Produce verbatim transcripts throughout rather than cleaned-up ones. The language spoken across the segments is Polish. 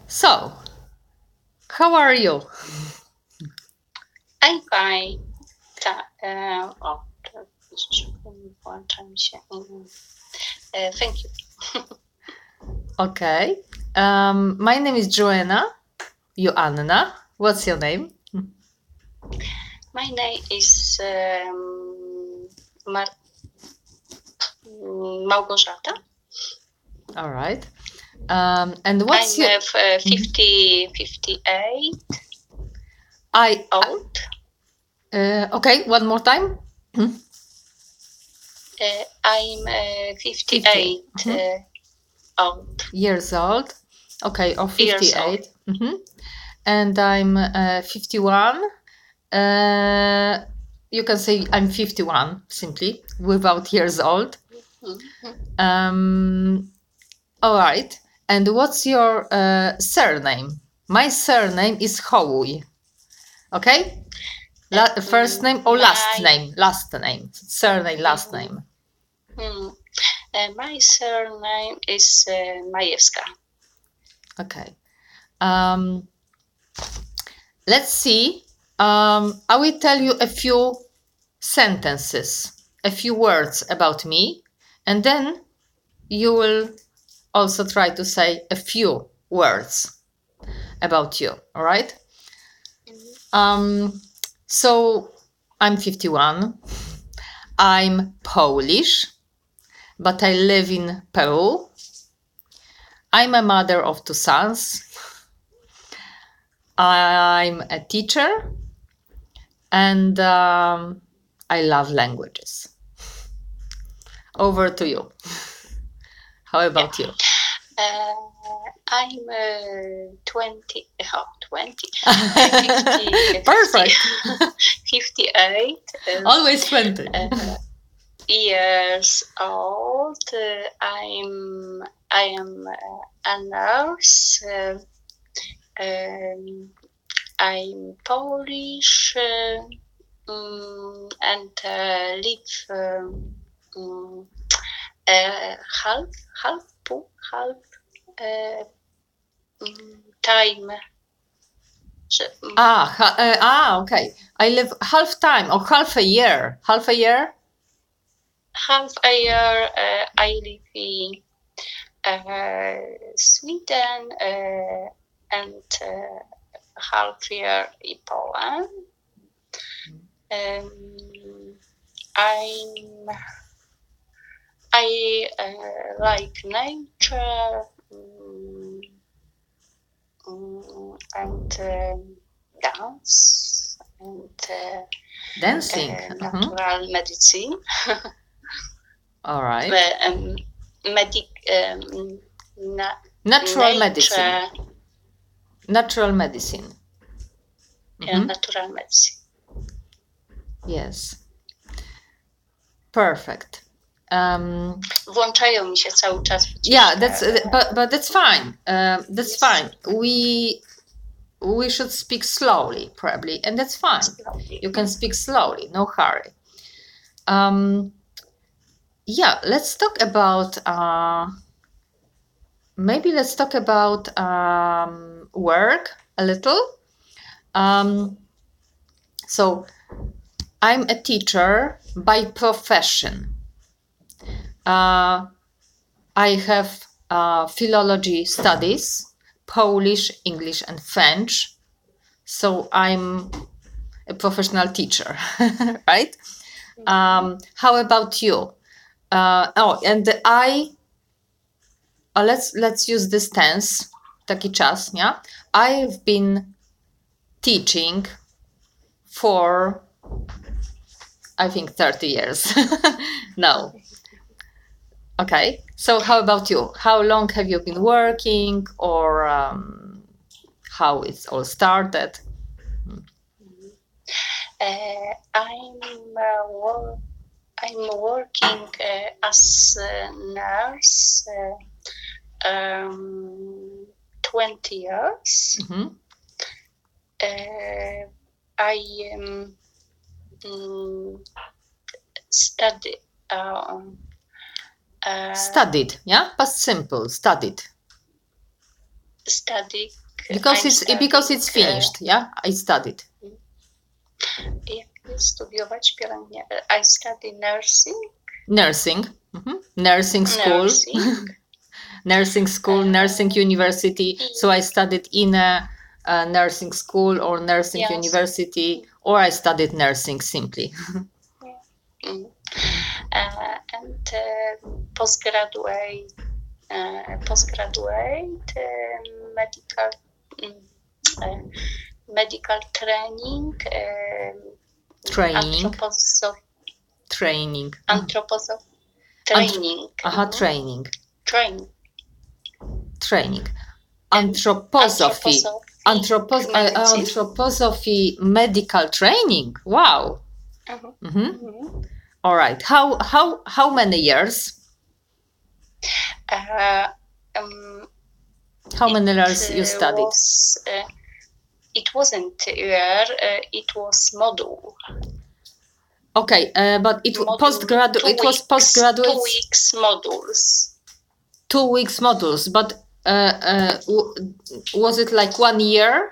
So, how are you? I'm fine. Ta, e, o, to jeszcze włączam się. Mhm. E, Thank you. Okay. Um, my name is Joanna. Joanna. What's your name? My name is um, Mar- Małgorzata. All right. Um, and what's I'm your? uh, f- uh, fifty, fifty-eight I. old. Uh, okay. One more time. Uh, I'm uh, fifty-eight Mhm. uh, old. Years old. Okay, or Years old. fifty-eight. Mhm. And I'm uh, fifty-one. Uh, you can say I'm fifty-one simply without years old. Mhm. Um, all right. And what's your uh, surname? My surname is Hołuj. Okay? La- Uh, first name or last my- name? Last name. Surname, last Mhm. name. Hmm. Uh, my surname is uh, Majewska. Okay. Um, let's see. Um, I will tell you a few sentences, a few words about me, and then you will also try to say a few words about you. All right? Um, so I'm fifty-one. I'm Polish, but I live in Peru. I'm a mother of two sons. I'm a teacher, and um, I love languages. Over to you. How about you? Uh, I'm uh, twenty, oh, twenty, fifty, Perfect. fifty-eight uh, Always twenty. uh, years old. Uh, I'm I am uh, a nurse. Uh, um, I'm Polish uh, um, and uh, live um, um, uh, half half half uh, um, time. So, um, Ah, ha- uh, ah, okay. I live half time or half a year. Half a year? half a year uh, I live in uh, Sweden uh, and uh, half year in Poland. Um, I'm I uh, like nature um, um, and um, dance and uh, Dancing. uh, Uh-huh. natural medicine. All right. Uh, um, medic um, na- Natural nature, medicine. Natural medicine. yeah, Mhm. natural medicine. Yes. Perfect. Um, Włączają mi się cały czas. Przecież yeah, that's te- uh, but but that's fine. Um, that's Yes. fine. We we should speak slowly, probably, and that's fine. slowly. You can speak slowly, no hurry. Um, yeah, let's talk about uh, maybe let's talk about um, work a little. Um, so, I'm a teacher by profession. Uh, I have uh, philology studies, Polish, English, and French. So I'm a professional teacher, right? Um, how about you? Uh, oh, and I uh, let's let's use this tense, taki czas, yeah. I've been teaching for I think thirty years now. Okay, so how about you? How long have you been working, or um, how it's all started? Uh, I'm uh, wor- I'm working uh, as a nurse uh, um, twenty years. Mhm. Uh, I um, mm, study um, uh, Studied, yeah, past simple, studied. study. Because I'm it's because it's studying, finished. Yeah, I studied. Jak jest studiować pielęgniarkę? I study nursing. Nursing. Mhm. Nursing school. Nursing. Nursing school, Uh, nursing university. So I studied in a, a nursing school or nursing Yes. university, or I studied nursing simply. Mm. Uh, and uh, postgraduate, uh, postgraduate uh, medical, mm, uh, medical training, um, Training. anthroposoph- Training. anthroposoph- training, Aha, Mhm. training. training, Training. And Anthroposophy. anthroposophy, Anthropos- uh, medicine. anthroposophy medical training. Wow. Mhm. Mhm. Mhm. All right. How how how many years? Uh, um, How many it, years you uh, studied? Was, uh, it wasn't year, uh, it was module. Okay, uh, but it Module, postgraduate. two It was weeks, postgraduate. Two weeks modules. Two weeks modules, but uh, uh, w- was it like one year?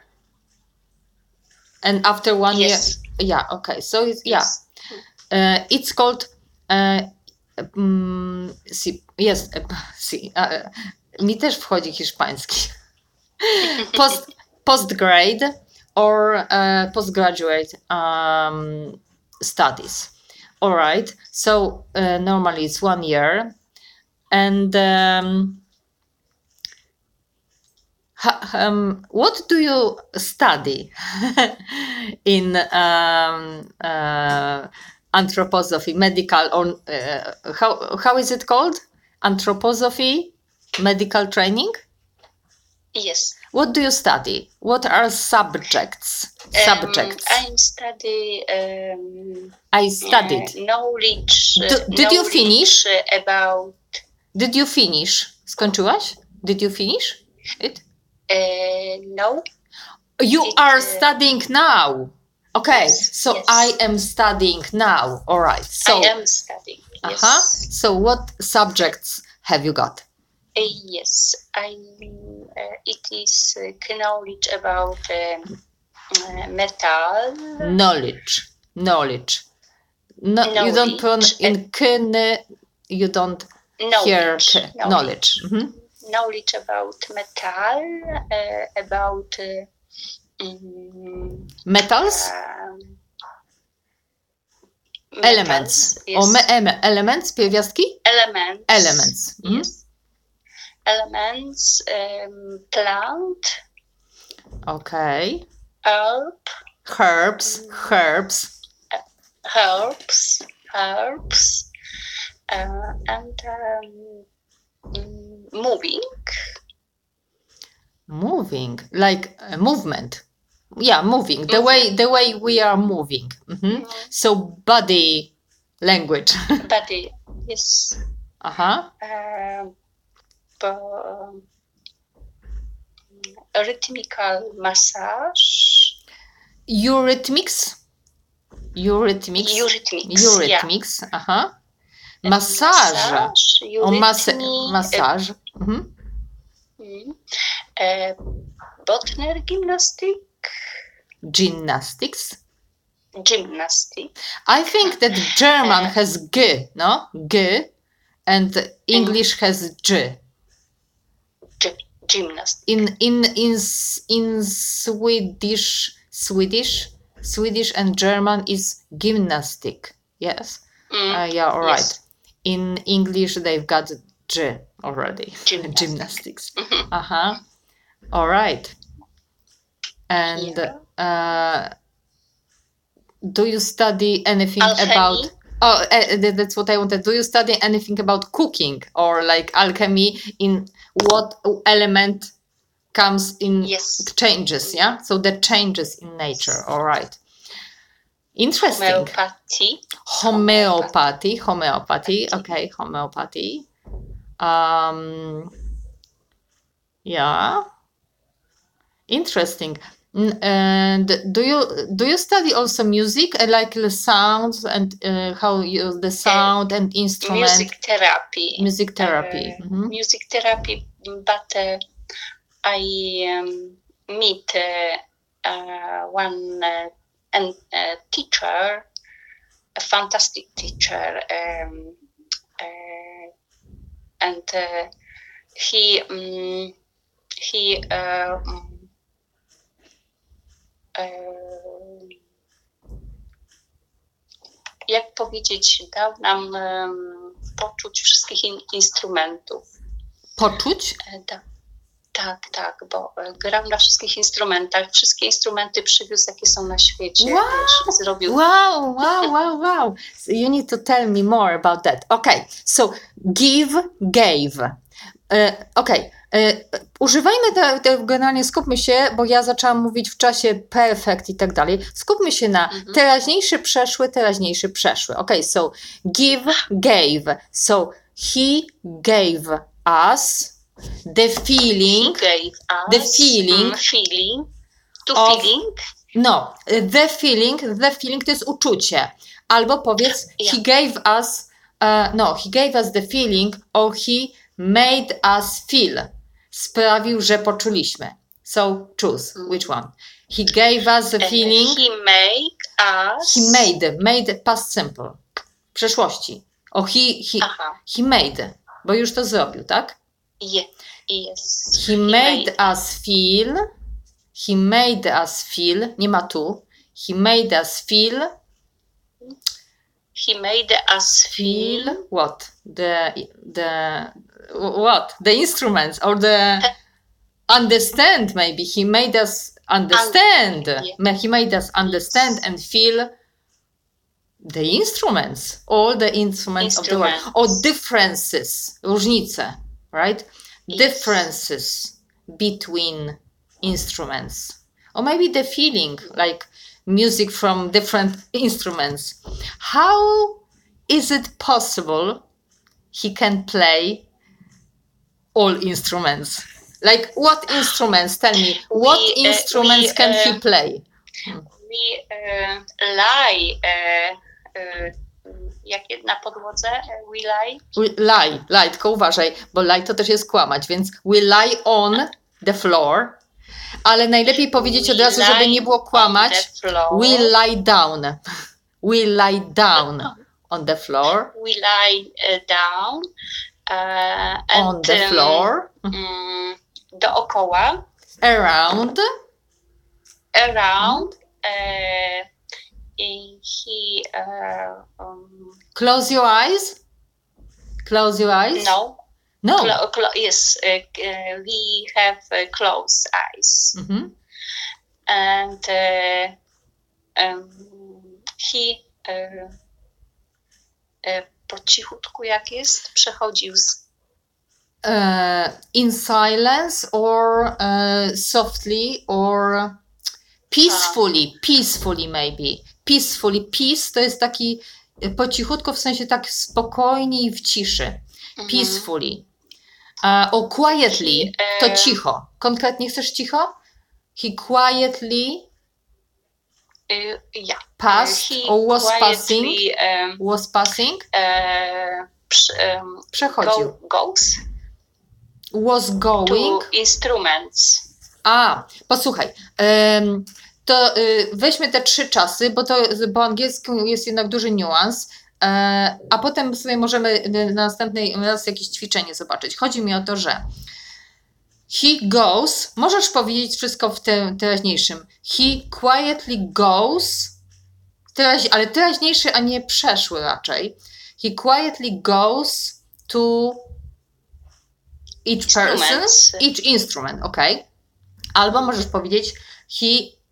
And after one Yes. year, yeah. Okay, so it's, yeah, Yes. uh, it's called. Uh, um, si, yes, uh, si, uh, mi też wchodzi hiszpański. Post postgrade or uh, postgraduate um, studies. All right. So uh, normally it's one year, and um, ha- um, what do you study in um, uh, anthroposophy, medical, or uh, how how is it called? Anthroposophy, medical training. Yes. What do you study? What are subjects? Subjects. Um, I study. Um, I studied. Uh, knowledge. Do, did you knowledge finish? About. Did you finish? Skończyłaś? Did you finish it? Uh, no. You It, are uh, studying now. Okay, yes, so yes. I am studying now. All right. So. I am studying. Yes. Uh-huh. So what subjects have you got? Uh, yes, I. Uh, it is uh, knowledge about um, uh, metal. Knowledge. Knowledge. No, you don't put Knowledge. in kn. You don't hear Knowledge. k. Knowledge. Mhm. Knowledge about metal. Uh, about. Uh, um, Metals. um, Elements. Yes. Or me, em, elements, pierwiastki? Elements. Elements. Mhm. Yes. Elements, um, plant, Okay. herb, Herbs. Herbs. herbs, herbs, uh, and um, mm, moving. Moving, like uh, movement. Yeah, moving. The Movement. way the way we are moving. Mhm. Mhm. So body language. Body, yes. Uh-huh. Uh, um, rhythmical massage. Eurythmics. Eurythmics. Eurythmics. Eurythmics. Yeah. Uh-huh. Massage. Massage. Or mas- Eurythmy, massage. Mhm. uh, uh, Botner gymnastic. Gymnastics. Gymnastic. I think that German Uh, has g, no? G, and English has j. G- gymnastic. In in in S- in Swedish Swedish Swedish and German is gymnastic. Yes. Mm, Uh, yeah. All right. yes. In English they've got j already. Gymnastic. Gymnastics. Mhm. Uh huh. All right. And Yeah. uh, do you study anything Alchemy. about? Oh, uh, th- that's what I wanted. Do you study anything about cooking or like alchemy? In what element comes in Yes. changes? Yeah, so the changes in nature. All right. Interesting. Homeopathy. Homeopathy. Homeopathy. Okay, homeopathy. Um. Yeah. Interesting. N- And do you do you study also music, uh, like the sounds and uh, how you the sound and instrument Music therapy. music therapy? Uh, Mhm. Music therapy, but uh, I um, meet uh, uh, one uh, and uh, teacher, a fantastic teacher, um, uh, and uh, he um, he uh, um, uh, jak powiedzieć, dał nam um, poczuć wszystkich in, instrumentów. Poczuć? E, da, tak, tak, bo e, grał na wszystkich instrumentach, wszystkie instrumenty przywiózł, jakie są na świecie. Wow! Wiesz, zrobił. Wow, wow, wow, wow. So you need to tell me more about that. Okay, so give, gave. E, okay, e, używajmy te, te, generalnie skupmy się, bo ja zaczęłam mówić w czasie perfect i tak dalej. Skupmy się na Mhm. teraźniejszy, przeszły, teraźniejszy, przeszły. Okay, so give, gave. So he gave us the feeling. He gave us The feeling mm, feeling to of- feeling. No, the feeling, the feeling to jest uczucie. Albo powiedz, Yeah. he gave us, uh, no, he gave us the feeling, or he made us feel. Sprawił, że poczuliśmy. So choose, Mm. which one? He gave us the And feeling, he made us. he made, made past simple, w przeszłości. O, he, he, Aha, he made, bo już to zrobił, tak? yeah, yes. He made us feel, he made us feel, nie ma tu, he made us feel, He made us feel feel. what? The, the, what? The instruments or the, understand maybe, he made us understand, yeah. Ma- he made us understand and feel the instruments, all the instruments, of the world, Instruments. or differences, różnice, right? Yes. Differences between instruments, or maybe the feeling, like music from different instruments. How is it possible he can play all instruments? Like what instruments? Tell me, what We, uh, instruments we, can he uh, play? We uh, lie. Uh, uh, jakie na podłodze? Uh, we lie. We lie, lie, tylko uważaj, bo lie to też jest kłamać, więc we lie on the floor, ale najlepiej powiedzieć od We razu, żeby lie nie było on kłamać. the floor. We lie down. We lie down on the floor. We lie uh, down. Uh, and, On the um, floor. Um, dookoła. Around. Around. Uh, he. Uh, um, Close your eyes. Close your eyes. no. No. Clo- clo- yes. Uh, uh, we have uh, closed eyes. Mhm. And uh, um, he uh, uh, po cichutku jak jest, przechodził z, Uh, in silence or uh, softly or peacefully, peacefully maybe. Peacefully, peace to jest taki y, po cichutku, w sensie tak spokojnie i w ciszy. Peacefully. Uh, or quietly, He, to uh, cicho. Konkretnie chcesz cicho? He quietly y, ja. passed He or was passing, quietly, um, was passing, uh, przy- um, przechodził. go, goes Was to going. instruments. A, posłuchaj, em, to y, weźmy te trzy czasy, bo to po angielsku jest jednak duży niuans, e, a potem sobie możemy y, na następnej raz jakieś ćwiczenie zobaczyć. Chodzi mi o to, że he goes, możesz powiedzieć wszystko w tym teraźniejszym. He quietly goes, teraź, ale teraźniejszy, a nie przeszły raczej. He quietly goes to each person, Instruments. each instrument, ok? Albo możesz powiedzieć he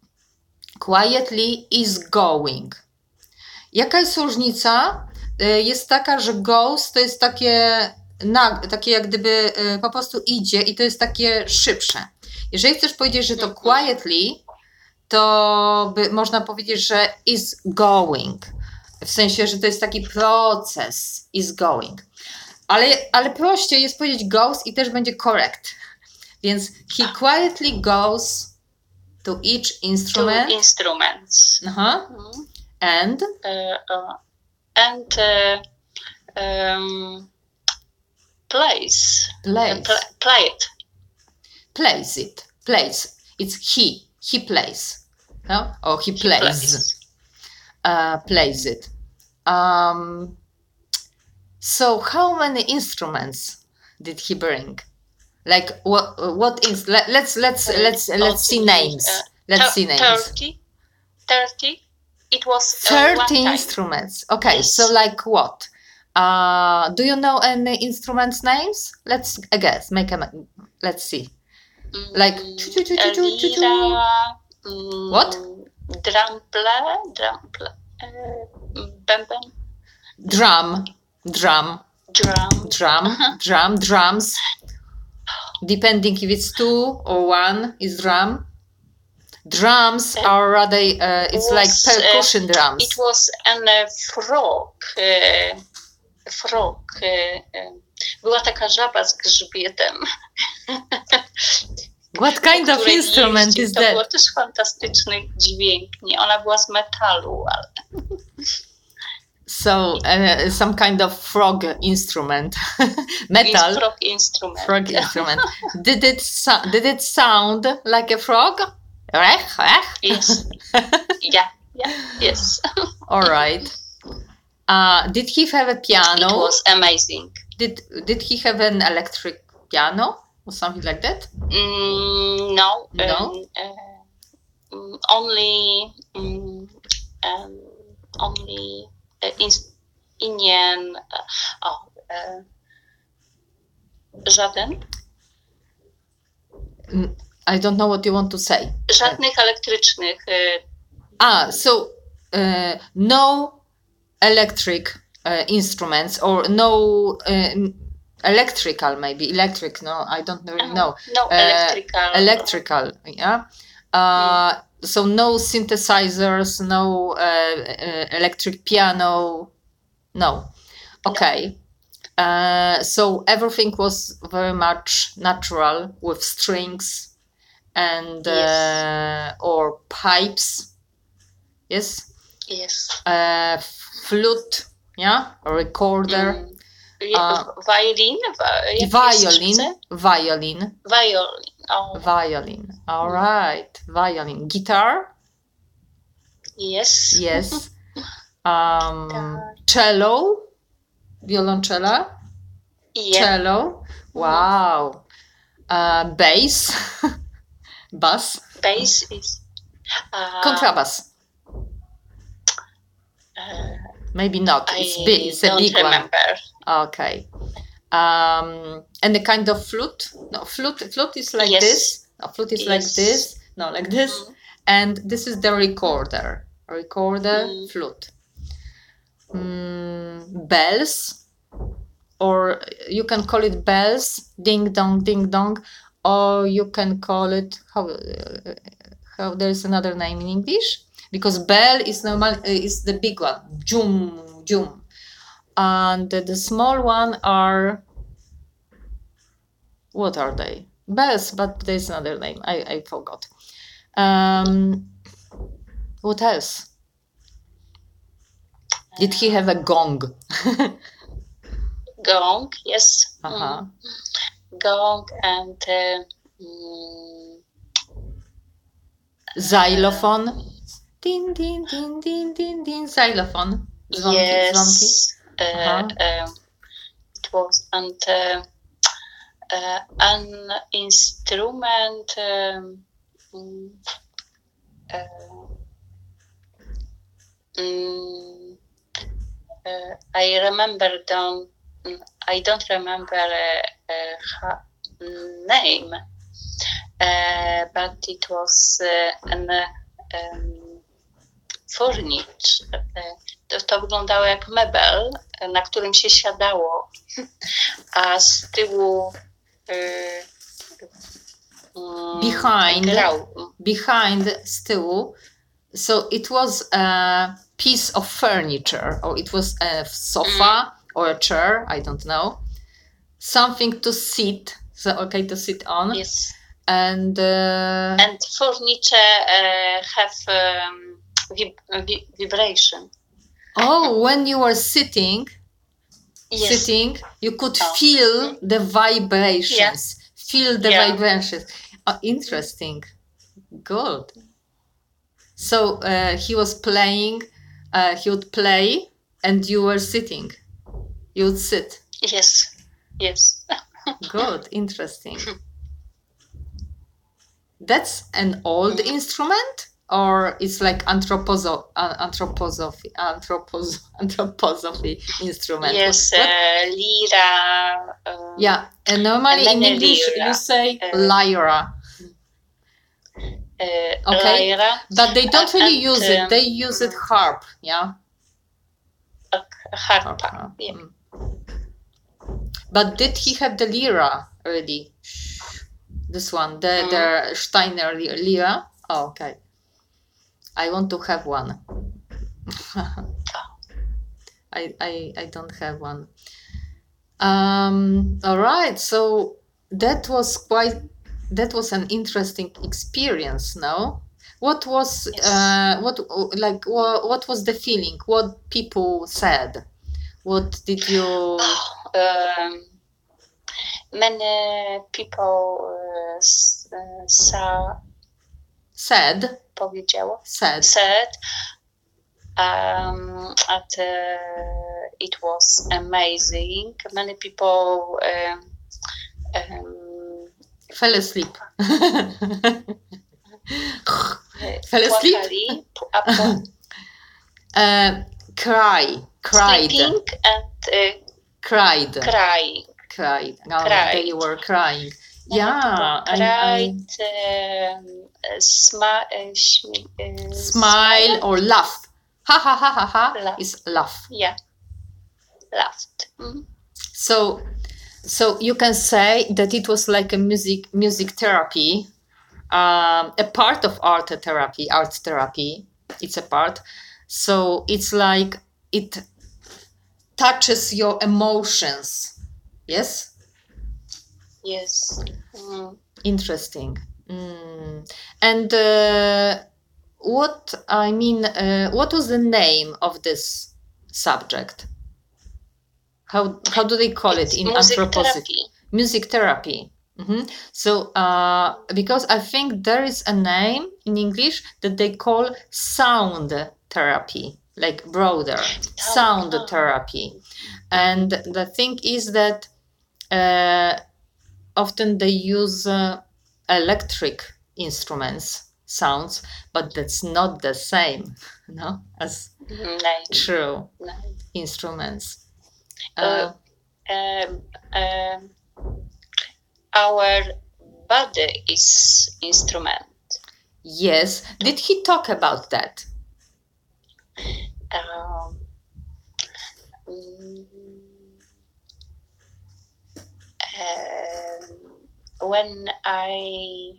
quietly is going. Jaka jest różnica? Y, Jest taka, że goes to jest takie, nag- takie jak gdyby y, po prostu idzie i to jest takie szybsze. Jeżeli chcesz powiedzieć, że to Mhm. quietly, to by, można powiedzieć, że is going. W sensie, że to jest taki proces is going. Ale, ale prościej jest powiedzieć goes i też będzie correct. Więc he quietly goes to each To instrument. instruments. Aha. Mhm. And Uh, uh, and uh, um, plays. plays. Uh, pl- play it. plays it. Plays. It's he. He plays. No? Or he, he plays. Plays. Uh, plays it. Um, so how many instruments did he bring? Like what? What is? Let, let's let's uh, let's uh, let's see names. Uh, let's see names. Thirty. Thirty. It was uh, thirty instruments. Okay, yes. So like what? Uh, do you know any instruments names? Let's I guess make a. Let's see. Mm, like lira, mm, what? Drumple, drumple, uh, bemben. Drum, drum, drum, drum, uh-huh. drum, drums. Depending if it's two or one is drum. Drums uh, are rather, uh, it's was, like percussion uh, drums. It was an uh, frog. Uh, frog. Uh, była taka żaba z grzbietem. What kind of instrument is to that? To było też fantastyczny dźwięk. Nie, ona była z metalu, ale... So, uh, some kind of frog instrument. Metal. Frog instrument. Frog instrument. Did it, so- did it sound like a frog? Rech, rech? Yes. Yeah, yeah, yes. All right. Uh, did he have a piano? It was amazing. Did Did he have an electric piano or something like that? Mm, no. No. Um, uh, only, um, um, only uh, in, Indian. Uh, oh, uh, żaden. I don't know what you want to say. Żadnych elektrycznych. Uh, ah, so uh, no electric uh, instruments or no uh, electrical, maybe electric. No, I don't really know. No uh, electrical. Electrical, yeah. Uh, mm. So no synthesizers, no uh, uh, electric piano. No. Okay. No. Uh, so everything was very much natural with strings and yes. uh, or pipes. Yes. Yes. Uh, flute, yeah, a recorder. Mm. Uh, violin, violin, violin, violin. Oh. Violin. All mm. right, violin. Guitar. Yes. Yes. Um, cello, violoncella. Yeah. Cello. Wow. Uh, bass. Bass. Bass is. Uh, Contrabass. Uh, Maybe not. It's I big. It's a don't big remember. one. Okay. Um, and the kind of flute. No, flute. Flute is like yes. this. No, flute is yes. like this. No, like this. Mm. And this is the recorder. Recorder, mm. flute. Mm, bells, or you can call it bells. Ding dong, ding dong, or you can call it how? Uh, how there is another name in English. Because bell is normal, uh, is the big one, jum, jum, and the, the small one are, what are they? Bells, but there's another name. I, I forgot. Um, what else? Did he have a gong? Gong, yes. Uh-huh. Mm. Gong and uh, mm, xylophone. Din, din, din, din, din, din, xylophone. Dzwonki, yes. Dzwonki. Uh, uh, it was and uh, uh, an instrument. Um, uh, um, uh, I remember don't. I don't remember a uh, uh, name, uh, but it was uh, an. Uh, um, Furniture. To, to wyglądało jak mebel, na którym się siadało, a z tyłu y, behind, grał. behind, z tyłu. So it was a piece of furniture, or it was a sofa mm. or a chair, I don't know. Something to sit, so okay, to sit on. Yes. And uh, and furniture uh, have um, vib- vib- vibration. Oh, when you were sitting, yes. sitting, you could oh. feel the vibrations. Yeah. feel the Yeah. vibrations. Oh, interesting. Good. So uh, he was playing, uh, he would play and you were sitting. You would sit. Yes. Yes. Good. Interesting. That's an old Mhm. instrument, or it's like anthroposo- uh, anthroposophy, anthropos- anthroposophy instrument? Yes, What- what- uh, lira. Um, Yeah, and normally in many English lira, you say uh, lyra, uh, okay? lyra, But they don't uh, really and, use it. um, They use it harp, yeah? Harp, harpa. harp. Yeah. Mm. But did he have the lira already? This one, the Mhm. the Steiner li- lira. Oh, okay. I want to have one. I, I I don't have one. Um. All right. So that was quite. That was an interesting experience. No. What was Yes. uh what like what, what was the feeling? What people said? What did you Oh, um, many people uh, s- uh, sa, said? powiedziało, Said. said um, at, uh, it was amazing. Many people um, um, Fell asleep. uh, Fell asleep. płakali, p- a pła- Uh, cry, cried, sleeping and uh, cried, crying. cried. No, Cried. they were crying. Many Yeah, people I, I cried, um, uh, smi- uh, shmi- uh, smile or laugh. Ha ha ha ha ha Laugh. is laugh. Yeah, laughed. Mhm. So, so you can say that it was like a music music therapy, um, a part of art therapy. Art therapy, it's a part. So it's like it touches your emotions. Yes. Yes. Mm. Interesting. Mm. And uh, what I mean, uh, what was the name of this subject? How how do they call It's it in music anthroposophy? therapy. Music therapy. Mhm. So uh, because I think there is a name in English that they call sound therapy, like broader sound oh. therapy, and the thing is that. Uh, often they use uh, electric instruments sounds, but that's not the same no as No. true No. instruments. Uh, um, um, our body is instrument. Yes, did he talk about that? Um, mm, um, when I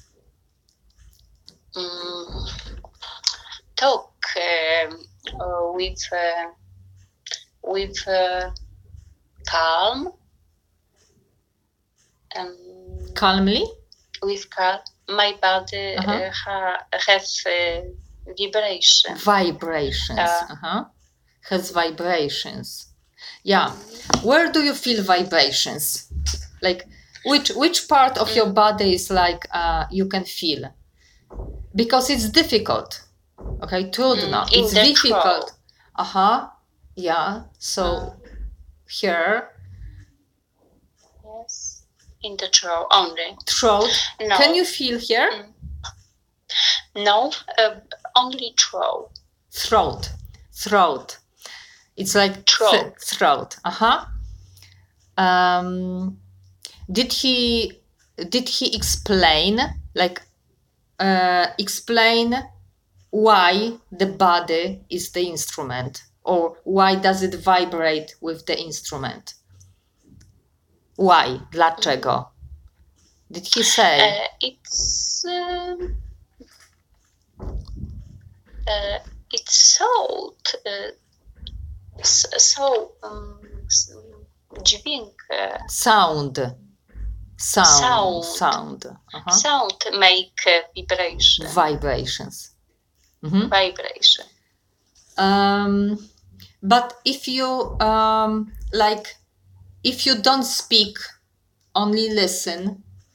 um, talk um, uh, with uh, with uh, calm um, Calmly? with calm, my body Uh-huh. uh, ha, have uh, vibration. Vibrations. Uh, uh-huh. Has vibrations. Yeah. Where do you feel vibrations? Like which which part of your body is like uh, you can feel? Because it's difficult. Okay, trudno. Mm, in It's the difficult. throat. Uh-huh. Yeah. So Uh, here, yes, in the throat only. throat. No. Can you feel here? Mm. No, uh, only throat. Throat. Throat. It's like Throat. th- throat. Uh-huh. Um did he did he explain like uh explain why the body is the instrument, or why does it vibrate with the instrument? Why? Dlaczego? Did he say? Uh, it's um, uh, it's so uh, so um, dźwięk uh, Sound. Sound. Sound. Sound. Uh-huh. sound make uh, vibration. Vibrations. Mhm. Vibration. Um, but if you um, like, if you don't speak, only listen,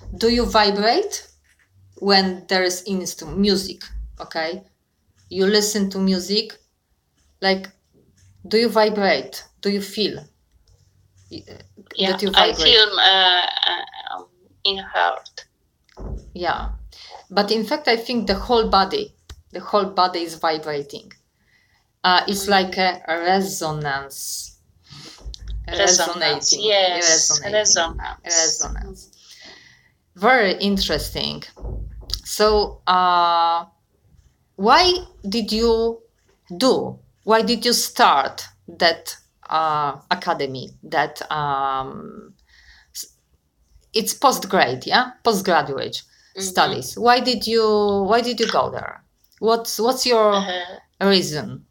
do you vibrate when there is instrument music? Okay, you listen to music, like, do you vibrate? Do you feel uh, Yeah, that you I vibrate? feel uh, uh, in heart. Yeah, but in fact, I think the whole body, the whole body is vibrating. Uh, it's Mm. like a, a resonance. Resonance, Resonating. yes, Resonating. resonance. Resonance. Very interesting. So, uh, why did you do? Why did you start that uh, academy? That um, s- it's postgrad, yeah, postgraduate Mhm. studies. Why did you? Why did you go there? What's What's your Uh, reason?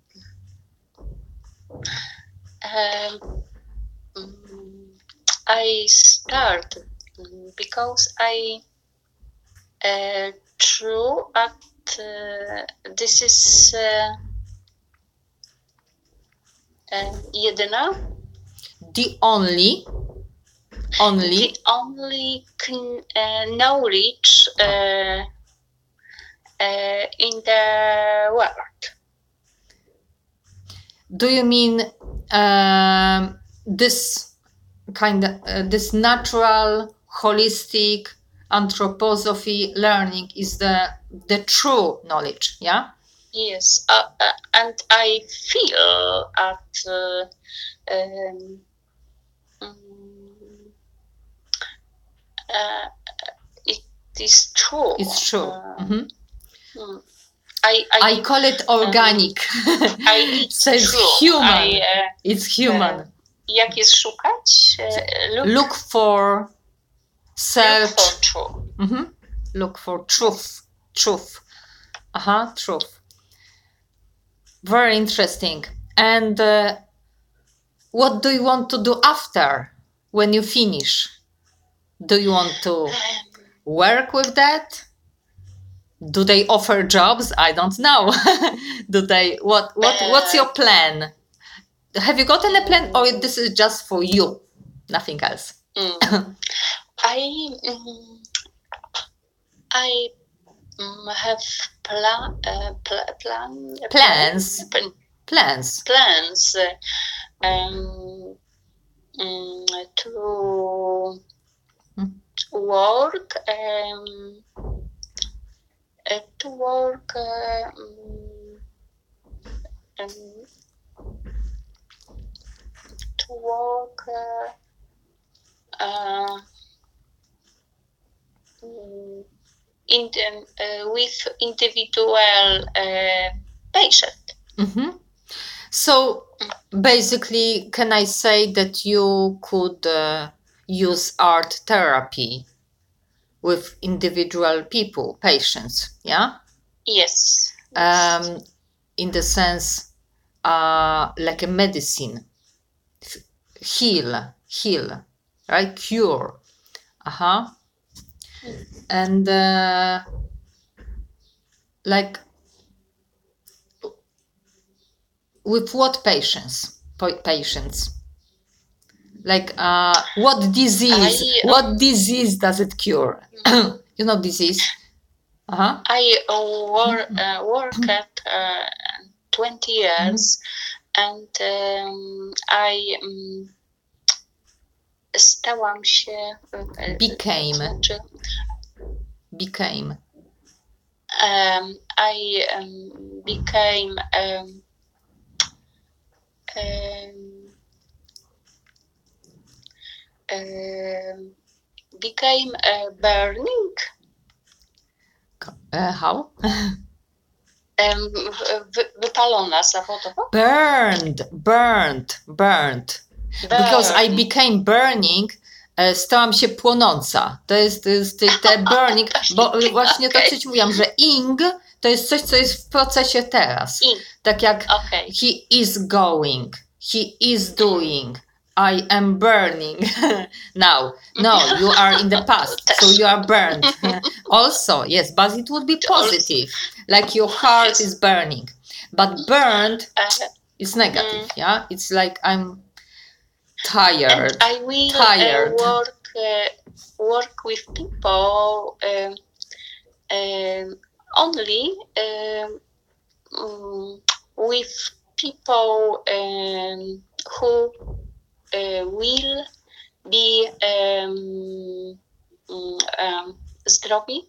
um, mm, I start mm, because I uh, true at uh, this is uh, uh, jedyna, The only, only. the only con- uh, knowledge uh, uh, in the world. Do you mean um, this kind of uh, this natural holistic anthroposophy learning is the the true knowledge? Yeah. Yes, uh, uh, and I feel at uh, um, mm, uh, it is true. It's true. Uh, Mhm. mm, I, I, I call it organic. I did So it's true. human. I, uh, It's human. uh, jak jest szukać? Uh, look, Look for look search. for true. Mhm. Look for truth. Truth. Uh-huh. Truth. Very interesting. And uh, what do you want to do after when you finish? Do you want to Um, work with that? Do they offer jobs? I don't know. Do they? What? What? What's your plan? Have you gotten a plan, or this is just for you? Nothing else. mm, I mm, I mm, have pla- uh, pl- plan Plans. plan- Plans. plans uh, um, mm, to Mm. to work um, uh, to work uh, mm, um, to work uh, uh, mm, in the, uh, with individual uh, patient. Mm-hmm. So basically, can I say that you could uh, use art therapy with individual people, patients? Yeah. Yes. Um, in the sense, uh, like a medicine, F- heal, heal, right? Cure. Uh huh. And uh, like, with what patients? Pa- patients. Like, uh, what disease? I, what um, disease does it cure? You know, disease. Uh huh. I uh, work uh, work at uh, twenty years, and um, I um, stałam się uh, Became. znaczy, Became. um, I um, became um, um, um, became uh, burning. Uh, how? Um, wy- wypalona zawodowo. Burned, burned, burned. Because I Burn. became burning, e, stałam się płonąca. To jest, to jest te- te burning, bo właśnie to, Okej. co ci mówiłam, że ing to jest coś, co jest w procesie teraz. Ing. Tak jak Okay. he is going, he is doing, I am burning. Now, no, you are in the past, so you are burned. Also, yes, but it would be positive, like your heart is burning. But burned Uh, is negative, Mm. yeah? It's like I'm tired. and I will tired. Uh, work uh, work with people um, um, only um, um, with people um, who uh, will be um, um, zdrowi.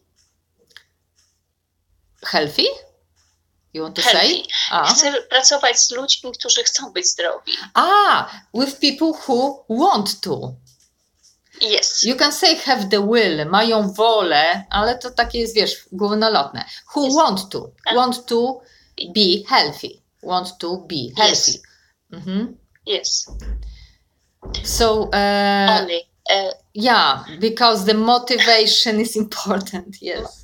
Healthy? You want to Healthy. say? Ah. Chcę pracować z ludźmi, którzy chcą być zdrowi. Ah, with people who want to. Yes. You can say have the will, mają wolę, ale to takie jest, wiesz, górnolotne. Who Yes. want to, want to be healthy, want to be healthy. Yes. Mhm. Yes. So, uh, Only. Uh, yeah, because the motivation is important, yes.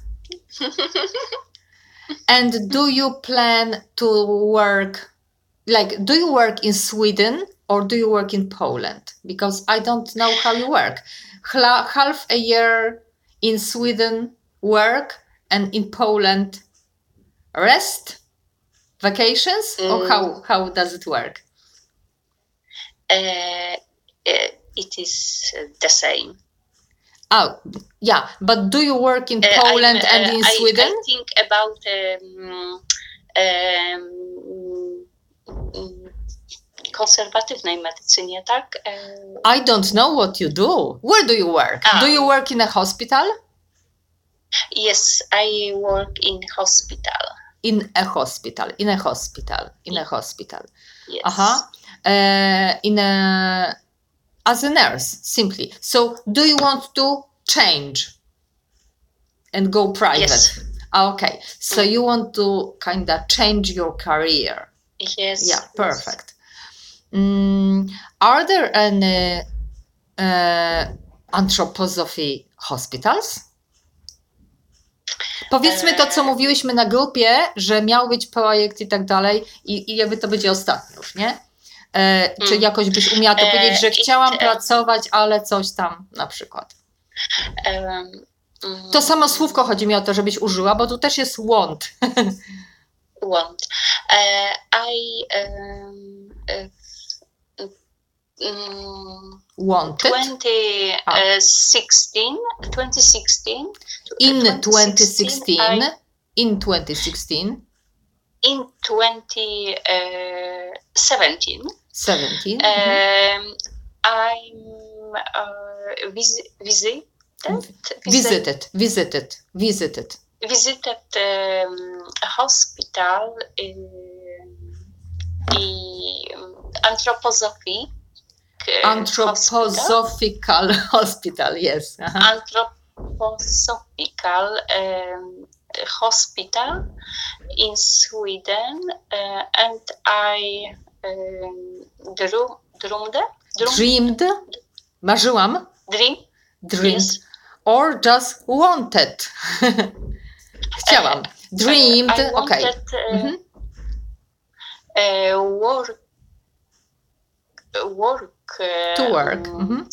And do you plan to work, like, do you work in Sweden or do you work in Poland? Because I don't know how you work. Hla- half a year in Sweden work and in Poland rest, vacations, or Mm. how, how does it work? uh, uh, it is uh, the same. Oh, yeah, but do you work in Uh, Poland I'm, and uh, in I, Sweden? I think about um, um, um, konserwatywnej medycynie, tak? Uh, I don't know what you do. Where do you work? Ah. Do you work in a hospital? yes, I work in hospital. In a hospital, in a hospital, in a hospital. Yes. Uh-huh. Uh, in a, as a nurse, simply. So do you want to change and go private? Yes. Okay. So you want to kind of change your career. Yes. Yeah, yes. perfect. Mm, are there any uh, anthroposophy hospitals? Powiedzmy to, co Eee. mówiłyśmy na grupie, że miał być projekt i tak dalej i, i jakby to będzie ostatni już, nie? E, czy Mm. jakoś byś umiała to Eee, powiedzieć, że it, chciałam e- pracować, ale coś tam na przykład. Um, mm, To samo słówko chodzi mi o to, żebyś użyła, bo tu też jest want. want. Uh, I um, uh, um, Wanted twenty sixteen, twenty sixteen. in twenty sixteen. I, In twenty sixteen. in twenty seventeen. seventeen. Um, I'm uh, vis- visited, Visited, visited, visited. visited um, a hospital in, in anthroposophy. uh, hospital. Anthroposophical hospital, yes. Uh-huh. Anthroposophical um, hospital in Sweden, uh, and I um, drew, dreamed, dreamed, Dreamed, marzyłam, dream, dreamed, yes. or just wanted. Chciałam. Dreamed, I okay. wanted uh, Mhm. uh, work, work, uh, To work. um, Mhm.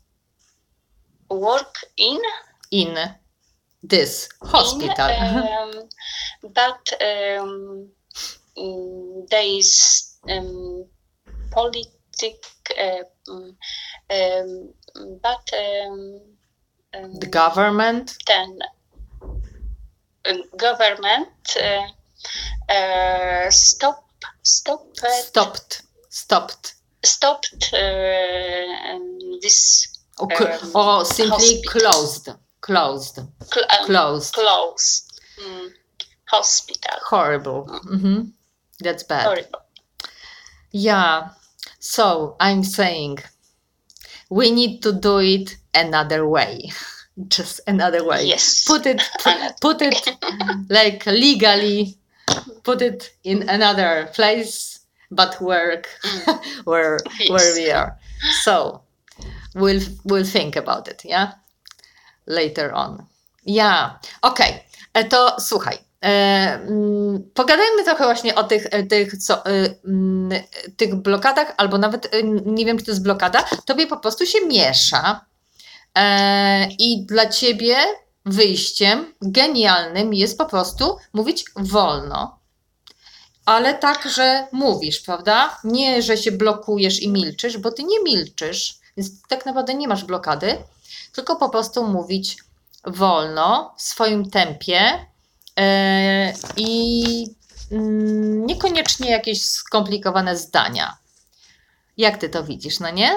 work in In this hospital. In, um, but um, mm, there is um, politic, uh, um, um, but um, um, The government. then um, government uh, uh, stop, stop, Stopped. Stopped. stopped uh, um, this Or, cl- Um, or simply hospital. closed. Closed. cl- um, Closed. closed mm, hospital. Horrible. Mhm. That's bad. Horrible. Yeah. So I'm saying we need to do it another way. Just another way. Yes. Put it put, put it like legally, put it in another place, but work where Yes. where we are. So we'll we'll think about it, yeah? Later on. Yeah. Okej. Okay. To słuchaj. E, mm, pogadajmy trochę właśnie o tych, e, tych, co, e, mm, tych blokadach, albo nawet e, nie wiem, czy to jest blokada. Tobie po prostu się miesza. E, I dla ciebie wyjściem genialnym jest po prostu mówić wolno. Ale tak, że mówisz, prawda? Nie, że się blokujesz i milczysz, bo ty nie milczysz, więc tak naprawdę nie masz blokady, tylko po prostu mówić wolno, w swoim tempie e, i mm, niekoniecznie jakieś skomplikowane zdania. Jak ty to widzisz, no nie?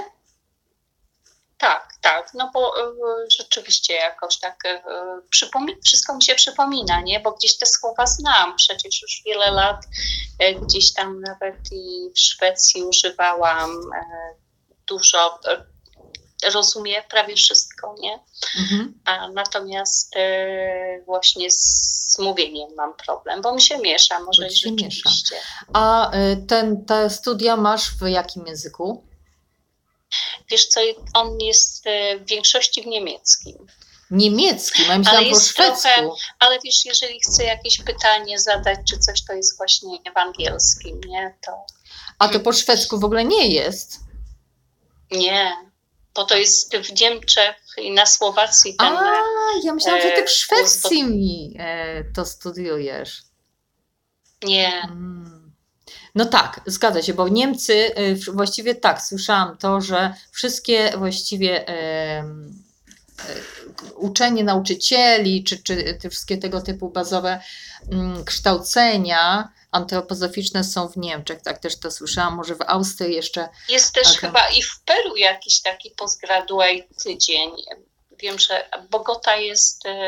Tak, tak, no bo y, rzeczywiście jakoś tak y, przypomi- wszystko mi się przypomina, nie? Bo gdzieś te słowa znam, przecież już wiele lat y, gdzieś tam nawet i w Szwecji używałam y, dużo, y, rozumiem prawie wszystko, nie? Mhm. A natomiast y, właśnie z mówieniem mam problem, bo mi się miesza, może Bo i ci się miesza. rzeczywiście. A y, ten, te studia masz w jakim języku? Wiesz co, on jest y, w większości w niemieckim. Niemieckim, a ja myślałam Ale po jest szwedzku. trochę- Ale wiesz, jeżeli chcę jakieś pytanie zadać, czy coś, to jest właśnie w angielskim, nie? To A to po szwedzku w ogóle nie jest. nie, bo to jest w Niemczech i na Słowacji ten... A, ja myślałam, że ty e, w Szwecji mi e, to studiujesz. Nie, Mm. No tak, zgadza się, bo Niemcy y, właściwie tak, słyszałam to, że wszystkie właściwie em, e, uczenie nauczycieli, czy, czy te wszystkie tego typu bazowe mm, kształcenia antropozoficzne są w Niemczech, tak też to słyszałam, może w Austrii jeszcze. jest też Tak. chyba i w Peru jakiś taki postgraduate tydzień. Wiem, że Bogota jest... e,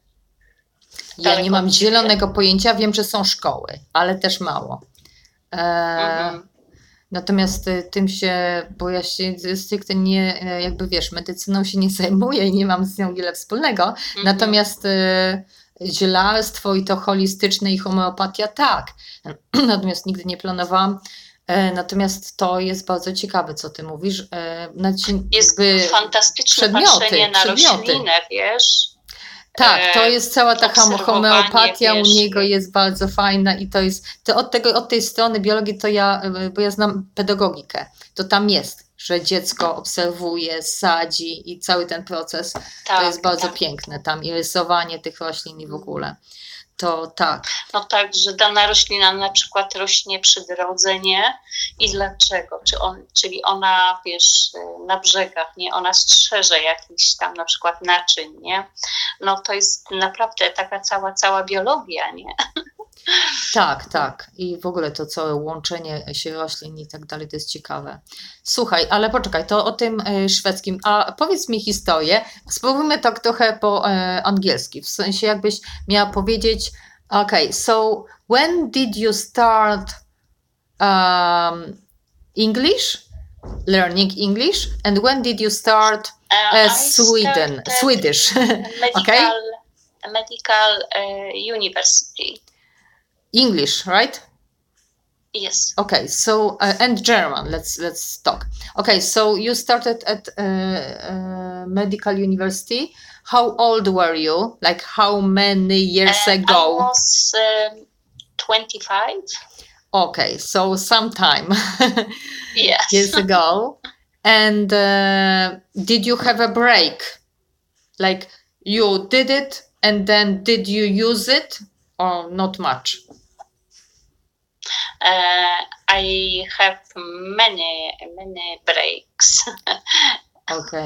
Ja nie daleko mam od ciebie? zielonego pojęcia, wiem, że są szkoły, ale też mało. E, Mhm. Natomiast y, tym się, bo ja się stricte nie, e, jakby wiesz, medycyną się nie zajmuję i nie mam z nią wiele wspólnego, Mhm. natomiast y, zielarstwo i to holistyczne i homeopatia tak. Natomiast nigdy nie planowałam. E, Natomiast to jest bardzo ciekawe, co ty mówisz. E, Znaczy, Jest jakby fantastyczne przedmioty, patrzenie na przedmioty. roślinę, wiesz? Tak, to E, jest cała ta homo- obserwowanie, homeopatia u wiesz, niego jak- jest bardzo fajna i to jest, to od, tego, od tej strony biologii to ja, y, bo ja znam pedagogikę, to tam jest, że dziecko obserwuje, sadzi i cały ten proces to tak, jest bardzo tak. piękne tam i rysowanie tych roślin i w ogóle. To tak, No tak, że dana roślina na przykład rośnie przy drodze, nie? I dlaczego? Czy on, czyli ona, wiesz, na brzegach, nie? Ona strzeże jakichś tam na przykład naczyń, nie? No to jest naprawdę taka cała, cała biologia, nie? tak, tak. I w ogóle to całe łączenie się roślin i tak dalej, to jest ciekawe. Słuchaj, ale poczekaj, to o tym e, szwedzkim. A powiedz mi historię. Spróbujmy tak trochę po e, angielski. W sensie jakbyś miała powiedzieć, okay, so when did you start um, English? Learning English? And when did you start Uh, uh, I Sweden, started Swedish? medical, Okay? medical uh, university. English, right? Yes. Okay, so uh, and German. Let's let's talk. Okay, so you started at uh, uh, medical university. How old were you? Like how many years Uh, ago? I was um, twenty-five. Okay, so some time Yes. years ago. And uh, did you have a break? Like you did it, and then did you use it, or not much? Uh, I have many, many breaks. Okay.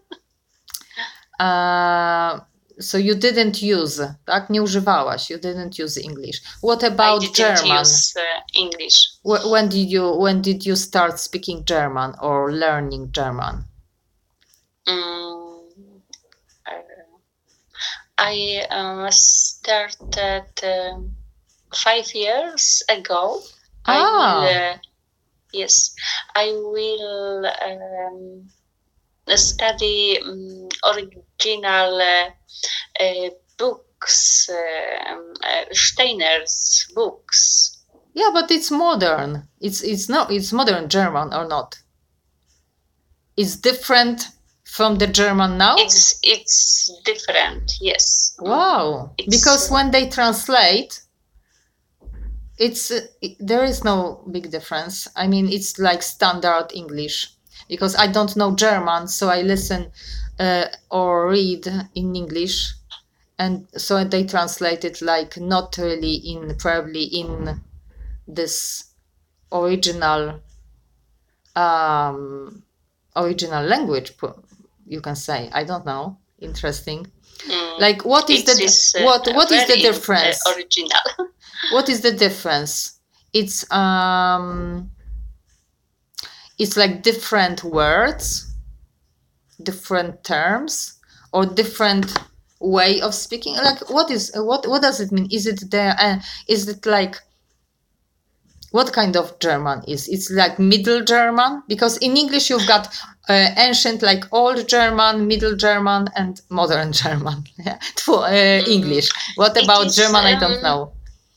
Uh, so you didn't use, tak? Nie używałaś. You didn't use English. What I about didn't German? use uh, English. Wh- When did you when did you start speaking German or learning German? Mm, uh, I uh, started uh, five years ago. I Ah. will, uh, yes, I will um, study um, original uh, uh, books, um, uh, Steiner's books. Yeah, but it's modern. It's it's not it's modern German or not? It's different from the German now? It's it's different, yes. Wow. It's, Because uh, when they translate, it's uh, it- there is no big difference. I mean, it's like standard English because I don't know German, so I listen uh, or read in English, and so they translate it like not really in probably in this original um, original language, po- you can say. I don't know. Interesting. Mm. Like, what is It the is, uh, what what is the very, difference? uh, original. What is the difference? It's um, it's like different words, different terms, or different way of speaking. Like, what is what what does it mean? Is it there? Uh, is it like, what kind of German is? It's like Middle German, because in English you've got uh, ancient, like Old German, Middle German, and Modern German. Yeah, for uh, English. What It about is, German? I don't um, know.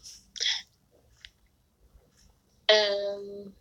Um,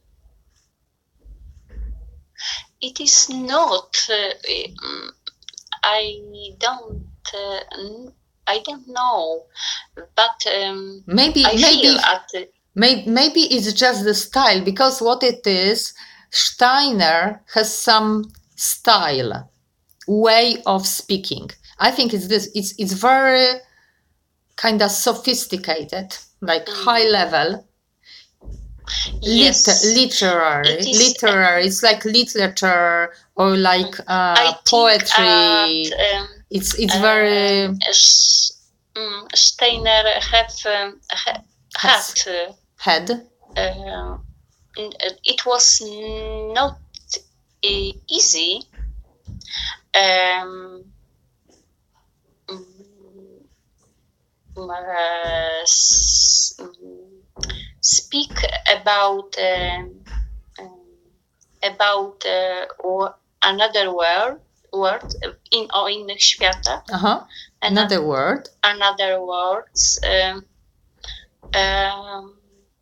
it is not. Uh, um, I don't. Uh, I don't know, but um, Maybe I maybe feel at the, Maybe, maybe it's just the style, because what it is, Steiner has some style, way of speaking. I think it's this. It's it's very kind of sophisticated, like Mm. high level. yes, Lit- literary, it is- literary. It's like literature or like uh, I poetry. think at, um, It's it's very um, S- um, Steiner have um, ha- Has. had. Uh, head. uh, it was not uh, easy. Um, uh, s- speak about um, um, about uh, or another word word in o innych światach. Uh-huh. Another word. Another words. Um, um,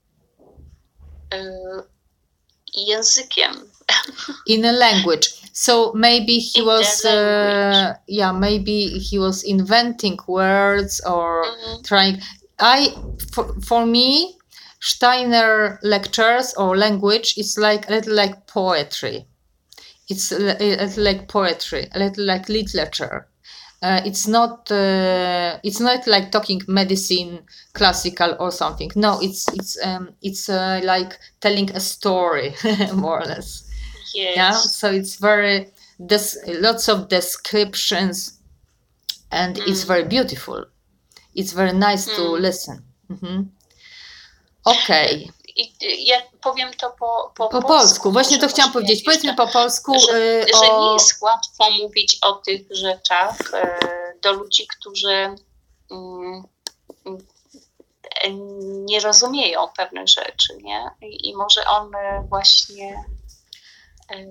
uh, językiem. In a language. So maybe he In was, the language. uh, yeah, maybe he was inventing words or Mhm. trying. I, for, for me, Steiner lectures or language is like a little like poetry. It's a li- a little like poetry, a little like literature. Uh, it's not. Uh, it's not like talking medicine, classical or something. No, it's it's um, it's uh, like telling a story, more or less. Yes. Yeah, so it's very this lots of descriptions, and it's Mm. very beautiful. It's very nice to Mm. listen. Mhm. Okej. I, ja powiem to po, po, Po polsku, właśnie może to chciałam może powiedzieć. jak Powiedzmy jeszcze- po polsku że, y, że nie o... jest łatwo mówić o tych rzeczach e, do ludzi, którzy mm, e, nie rozumieją pewnych rzeczy, nie? I, i może on e, właśnie e,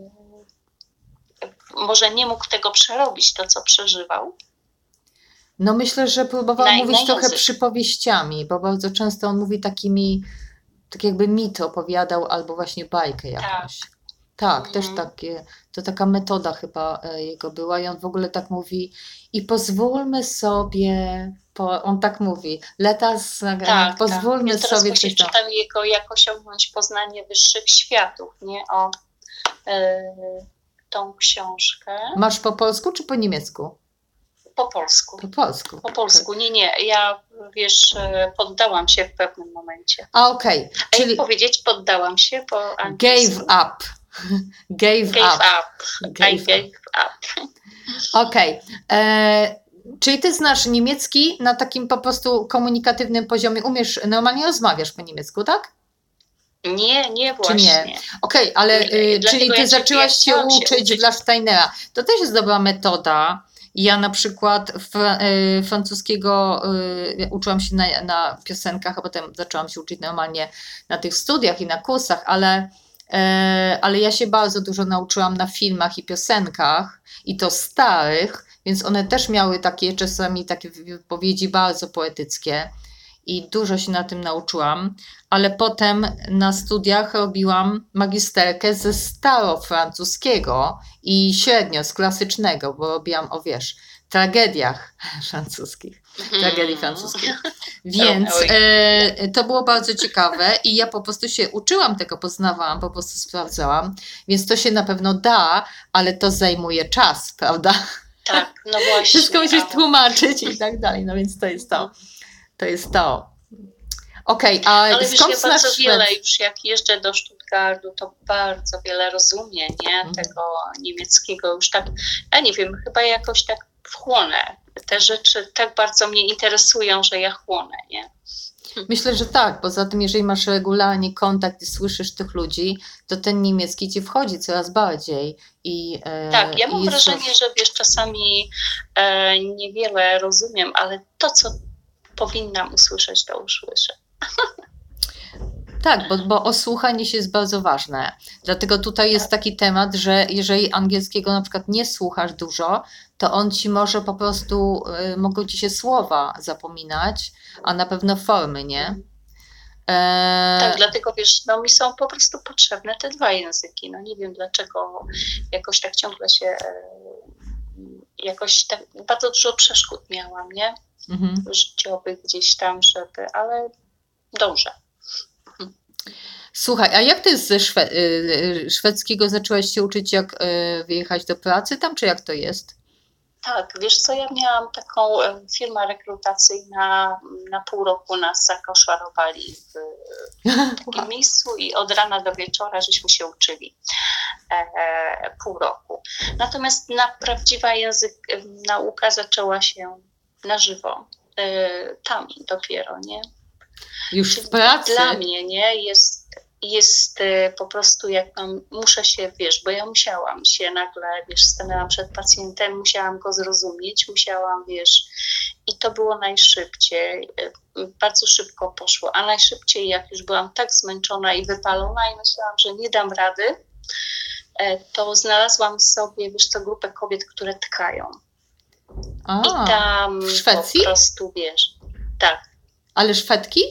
może nie mógł tego przerobić, to co przeżywał. No myślę, że próbował Na- mówić na trochę język. przypowieściami, bo bardzo często on mówi takimi, tak jakby mit opowiadał albo właśnie bajkę jakąś. Tak, Mhm. też takie, to taka metoda chyba e, jego była i on w ogóle tak mówi i pozwólmy sobie, po, on tak mówi, let us, e, Tak, pozwólmy tak. Ja teraz sobie właśnie coś tam. czytam jego Jak osiągnąć poznanie wyższych światów, nie? O e, tą książkę. Masz po polsku czy po niemiecku? Po polsku. Po polsku. Po polsku. Nie, nie. Ja, wiesz, e, poddałam się w pewnym momencie. A okej, A czyli jak powiedzieć poddałam się po gave angielsku? up. Gave, Gave up. up. Gave I up. gave up. Okej. E, Czyli ty znasz niemiecki na takim po prostu komunikatywnym poziomie? Umiesz, normalnie rozmawiasz po niemiecku, tak? Nie, nie Czy właśnie. nie? Okej, ale Nie, y, dlatego czyli ty ja cię- zaczęłaś ja się chciałam się uczyć uczyć. dla Steinera. To też jest dobra metoda. Ja na przykład fra, y, francuskiego y, uczyłam się na, na piosenkach, a potem zaczęłam się uczyć normalnie na tych studiach i na kursach, ale, y, ale ja się bardzo dużo nauczyłam na filmach i piosenkach, i to starych, więc one też miały takie czasami takie wypowiedzi bardzo poetyckie i dużo się na tym nauczyłam, ale potem na studiach robiłam magisterkę ze starofrancuskiego i średnio z klasycznego, bo robiłam o wiesz, tragediach francuskich, tragedii francuskich. Więc Oj. e, to było bardzo ciekawe i ja po prostu się uczyłam tego, poznawałam, po prostu sprawdzałam, więc to się na pewno da, ale to zajmuje czas, prawda? Tak, no właśnie. Wszystko musisz a- tłumaczyć i tak dalej, no więc to jest to. To jest to. Okej, a Ale wiesz, skąd ja znasz bardzo wiele Szwed- już jak jeżdżę do Stuttgartu, Hildgardu to bardzo wiele rozumie, nie? Mhm. Tego niemieckiego już tak, ja nie wiem, chyba jakoś tak wchłonę. Te rzeczy tak bardzo mnie interesują, że ja chłonę, nie? Myślę, że tak. Poza tym, jeżeli masz regularnie kontakt i słyszysz tych ludzi, to ten niemiecki ci wchodzi coraz bardziej. I, e, Tak, ja i mam jest- wrażenie, że wiesz, czasami e, niewiele rozumiem, ale to, co powinnam usłyszeć, to usłyszę. Tak, bo, bo osłuchanie się jest bardzo ważne. Dlatego tutaj jest taki temat, że jeżeli angielskiego na przykład nie słuchasz dużo, to on ci może po prostu, y, mogą ci się słowa zapominać, a na pewno formy, nie? E, Tak, dlatego wiesz, no mi są po prostu potrzebne te dwa języki. No nie wiem dlaczego jakoś tak ciągle się e, jakoś tak bardzo dużo przeszkód miałam, nie? mhm. Życiowych gdzieś tam, żeby, ale dążę. Słuchaj, a jak ty ze szwe- y, y, szwedzkiego zaczęłaś się uczyć, jak y, wyjechać do pracy tam, czy jak to jest? Tak, wiesz co, ja miałam taką e, firmę rekrutacyjna, na pół roku nas zakoszarowali w takim miejscu i od rana do wieczora żeśmy się uczyli e, pół roku. Natomiast na prawdziwa język, e, nauka zaczęła się na żywo, e, tam dopiero, nie? Już Czyli w pracy? Dla mnie, nie, jest, jest e, po prostu jak mam, muszę się, wiesz, bo ja musiałam się nagle, wiesz, stanęłam przed pacjentem, musiałam go zrozumieć, musiałam, wiesz, i to było najszybciej, e, bardzo szybko poszło, a najszybciej jak już byłam tak zmęczona i wypalona i myślałam, że nie dam rady, e, to znalazłam sobie, wiesz co, grupę kobiet, które tkają. A, I tam w Szwecji? po prostu, wiesz, tak, ale Szwedki?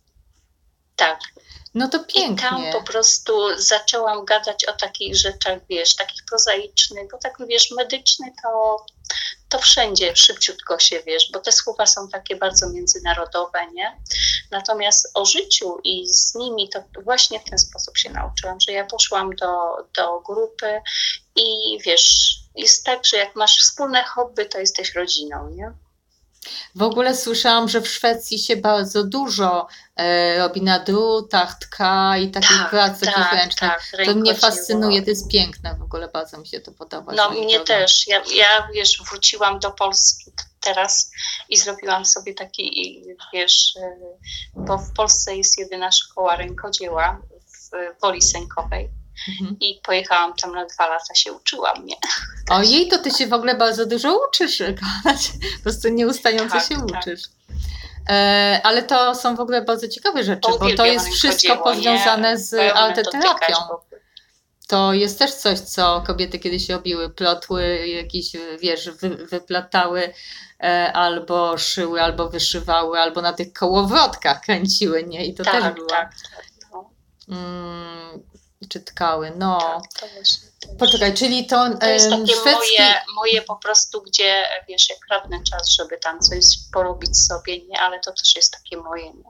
tak. No to I tam pięknie. po prostu zaczęłam gadać o takich rzeczach, wiesz, takich prozaicznych, bo tak, wiesz, medyczny to, to wszędzie szybciutko się, wiesz, bo te słowa są takie bardzo międzynarodowe, nie? Natomiast o życiu i z nimi to właśnie w ten sposób się nauczyłam, że ja poszłam do, do grupy i wiesz, jest tak, że jak masz wspólne hobby, to jesteś rodziną, nie? W ogóle słyszałam, że w Szwecji się bardzo dużo e, robi na drutach, tka i takich Tak, prac takich tak, ręcznych. tak, To mnie rękodzieło. fascynuje, to jest piękne, w ogóle bardzo mi się to podoba. No że oni mnie to robią. też. Ja, ja, wiesz, wróciłam do Polski t- teraz i zrobiłam sobie taki, wiesz, y, bo w Polsce jest jedyna szkoła rękodzieła w Woli Sękowej Mhm. i pojechałam tam na dwa lata, się uczyłam, nie? Ojej, to ty się w ogóle bardzo dużo uczysz, kochać. Po prostu nieustająco Tak, się tak. uczysz. E, ale to są w ogóle bardzo ciekawe rzeczy, bo to Uwielbiam jest wszystko rękodzieło, nie? powiązane z Pełne arteterapią. dotykać, bo- To jest też coś, co kobiety kiedyś robiły, plotły, jakieś, wiesz, wy, wyplatały, e, albo szyły, albo wyszywały, albo na tych kołowrotkach kręciły, nie? I to też Tak, było. tak, tak. No, Mm, czy tkały, no. tak, to właśnie. To Poczekaj, czyli to, To jest em, takie szwedzki... moje, moje po prostu, gdzie wiesz, jak kradnę czas, żeby tam coś porobić sobie, nie, ale to też jest takie moje. Nie?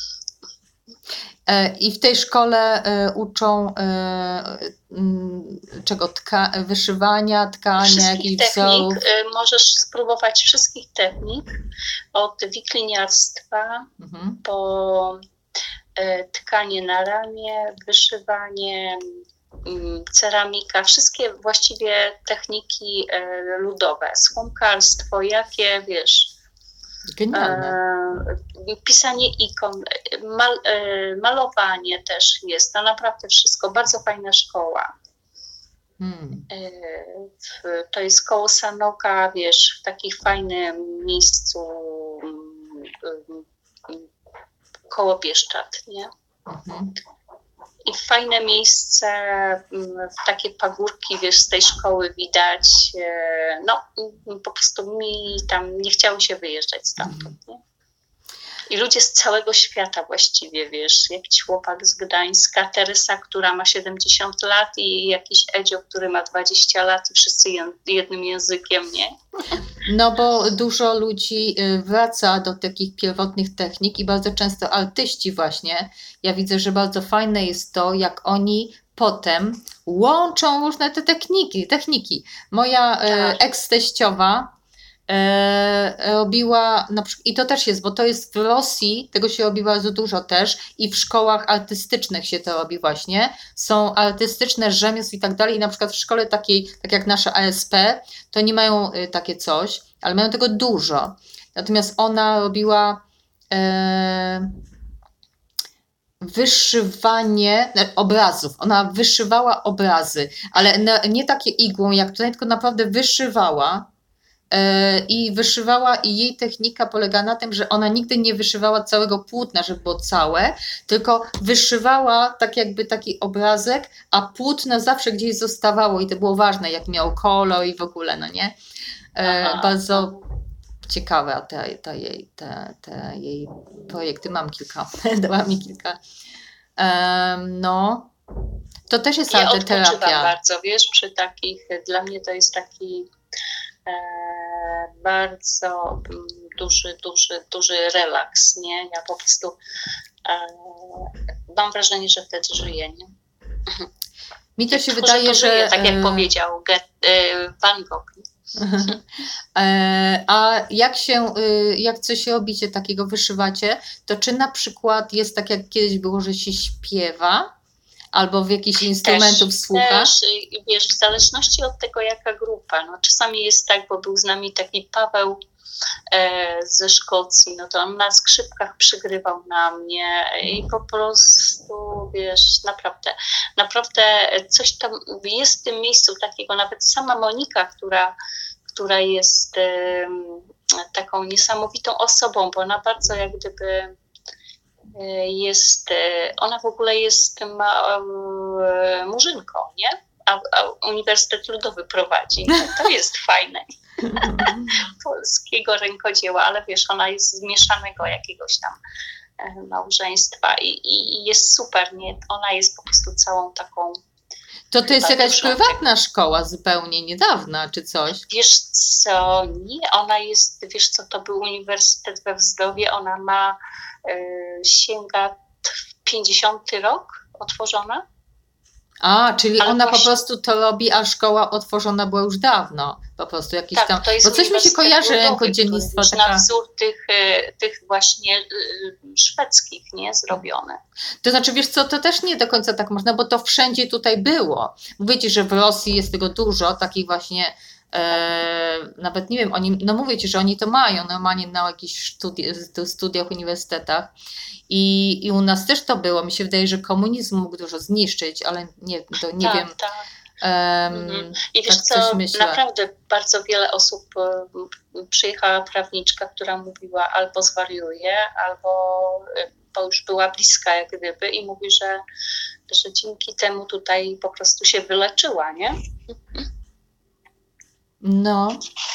E, I w tej szkole e, uczą e, mm, czego? Tka, wyszywania, tkania, Wszystkich jakichś wzorów. technik, y, możesz spróbować wszystkich technik, od wikliniarstwa Mhm. po y, tkanie na ramię, wyszywanie, mm, ceramika, wszystkie właściwie techniki y, ludowe, słomkarstwo, jakie wiesz, Genialne. E, pisanie ikon, mal, e, malowanie też jest, no naprawdę wszystko, bardzo fajna szkoła. Hmm. E, w, to jest koło Sanoka, wiesz, w takim fajnym miejscu mm, mm, koło Bieszczad, nie? Mhm. I fajne miejsce, mm, takie pagórki, wiesz, z tej szkoły widać, e, no mm, po prostu mi tam nie chciało się wyjeżdżać stamtąd, nie? I ludzie z całego świata właściwie, wiesz, jakiś chłopak z Gdańska, Teresa, która ma siedemdziesiąt lat i jakiś Edzio, który ma dwadzieścia lat i wszyscy jen- jednym językiem, nie? No bo dużo ludzi y, wraca do takich pierwotnych technik i bardzo często artyści właśnie, ja widzę, że bardzo fajne jest to, jak oni potem łączą różne te techniki. techniki. Moja y, Tak. eks-teściowa e, robiła, na przykład, i to też jest, bo to jest w Rosji, tego się robi bardzo dużo też i w szkołach artystycznych się to robi właśnie. Są artystyczne rzemiosł i tak dalej i na przykład w szkole takiej, tak jak nasza A S P, to nie mają y, takie coś, ale mają tego dużo. Natomiast ona robiła e, wyszywanie obrazów. Ona wyszywała obrazy, ale nie takie igłą jak tutaj, tylko naprawdę wyszywała e, i wyszywała i jej technika polega na tym, że ona nigdy nie wyszywała całego płótna, żeby było całe, tylko wyszywała tak jakby taki obrazek, a płótno zawsze gdzieś zostawało i to było ważne, jak miał kolor i w ogóle, no nie? E, Aha. bardzo ciekawe te, te, jej, te, te jej projekty. Mam kilka, dała mi kilka. Um, no, to też jest Ja arteterapia. odpoczywam bardzo, wiesz, przy takich, dla mnie to jest taki e, bardzo duży, duży, duży relaks, nie? Ja po prostu e, mam wrażenie, że wtedy żyję, nie? Mi to się Tworzę, wydaje, to że... żyję, tak jak e... powiedział Van Gogh. A jak się, jak coś robicie takiego, wyszywacie, to czy na przykład jest tak, jak kiedyś było, że się śpiewa, albo w jakichś instrumentów też, słucha? Też, wiesz, w zależności od tego, jaka grupa. No, czasami jest tak, bo był z nami taki Paweł e, ze Szkocji, no to on na skrzypkach przygrywał na mnie i po prostu, wiesz, naprawdę, naprawdę coś tam jest w tym miejscu takiego, nawet sama Monika, która która jest e, taką niesamowitą osobą, bo ona bardzo jak gdyby e, jest, e, ona w ogóle jest ma, e, murzynką, nie? A, a Uniwersytet Ludowy prowadzi. No, to jest fajne. Polskiego rękodzieła, ale wiesz, ona jest z mieszanego jakiegoś tam e, małżeństwa i, i jest super, nie? Ona jest po prostu całą taką. To to jest jakaś prywatna szkoła zupełnie niedawna, czy coś? Wiesz co, nie, ona jest, wiesz co, to był Uniwersytet we Wzdowie, ona ma, y, sięga pięćdziesiąty rok otworzona. A, czyli Ale ona właśnie... po prostu to robi, a szkoła otworzona była już dawno. Po prostu jakiś tak, tam. To jest bo coś mi się kojarzy rękodzielnictwo. Taka... Na wzór tych, tych właśnie szwedzkich, nie, zrobione. To znaczy, wiesz co, to też nie do końca tak można, bo to wszędzie tutaj było. Mówię ci, że w Rosji jest tego dużo, takich właśnie, e, nawet nie wiem, oni, no mówię ci, że oni to mają normalnie na jakichś studi studiach, uniwersytetach. I, I u nas też to było. Mi się wydaje, że komunizm mógł dużo zniszczyć, ale nie, to nie tak, wiem. Tak. Um, mhm. I wiesz tak co, naprawdę bardzo wiele osób, przyjechała prawniczka, która mówiła albo zwariuje, albo bo już była bliska jak gdyby i mówi, że, że dzięki temu tutaj po prostu się wyleczyła, nie? No.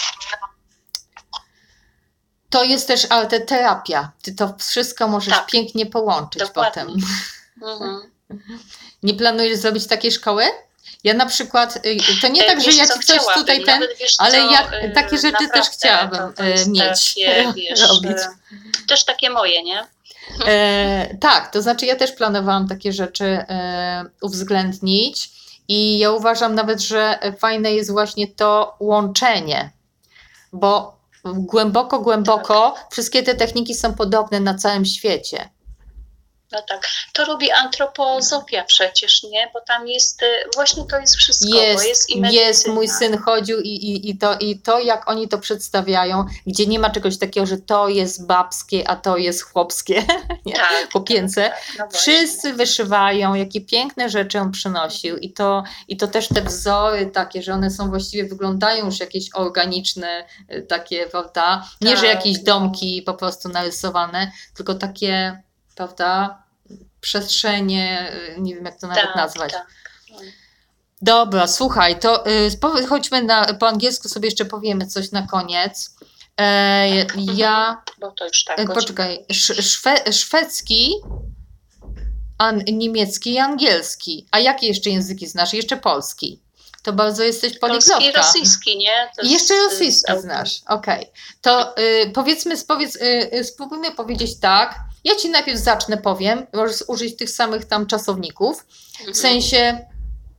To jest też arteterapia. Ty to wszystko możesz tak, pięknie połączyć dokładnie. Potem. Mhm. Nie planujesz zrobić takiej szkoły? Ja na przykład, to nie tak, że ja ci coś tutaj ten, ale ja takie rzeczy naprawdę, też chciałabym mieć, takie, wiesz, robić. Też takie moje, nie? E, tak, to znaczy ja też planowałam takie rzeczy e, uwzględnić i ja uważam nawet, że fajne jest właśnie to łączenie, bo głęboko, głęboko tak. Wszystkie te techniki są podobne na całym świecie. No tak, to robi antropozofia przecież, nie? Bo tam jest, właśnie to jest wszystko, jest, bo jest i jest, mój syn chodził i, i, i, to, i to, jak oni to przedstawiają, gdzie nie ma czegoś takiego, że to jest babskie, a to jest chłopskie, nie? Tak, chłopięce. Tak, tak, no wszyscy wyszywają, jakie piękne rzeczy on przynosił i to, i to też te wzory takie, że one są właściwie, wyglądają już jakieś organiczne takie, prawda? Nie, tak, że jakieś domki po prostu narysowane, tylko takie, prawda, przestrzenie, nie wiem jak to nawet tak, nazwać. Tak. Dobra, słuchaj, to y, chodźmy na, po angielsku sobie jeszcze powiemy coś na koniec. E, ja, Bo to już tak, poczekaj, szwe, szwedzki, a niemiecki i angielski. A jakie jeszcze języki znasz? Jeszcze polski. To bardzo jesteś poliglotka. Polski i rosyjski, nie? To jeszcze rosyjski z, znasz, okej. Okay. To y, powiedzmy, powiedz, y, spróbujmy powiedzieć tak. Ja ci najpierw zacznę, powiem, możesz użyć tych samych tam czasowników. W sensie,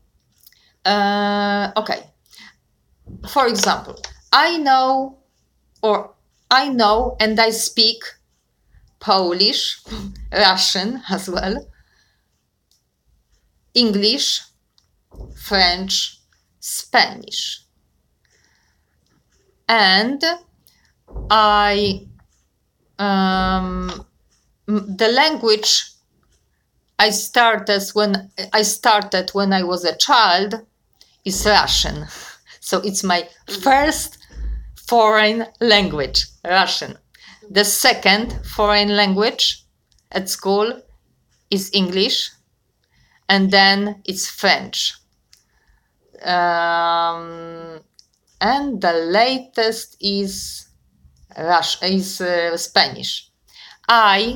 uh, okay. For example, I know or I know and I speak Polish, Russian as well, English, French, Spanish. And I, um, the language I started when I started when I was a child is Russian. So it's my first foreign language, Russian. The second foreign language at school is English, and then it's French. Um, and the latest is Rush is uh, Spanish. I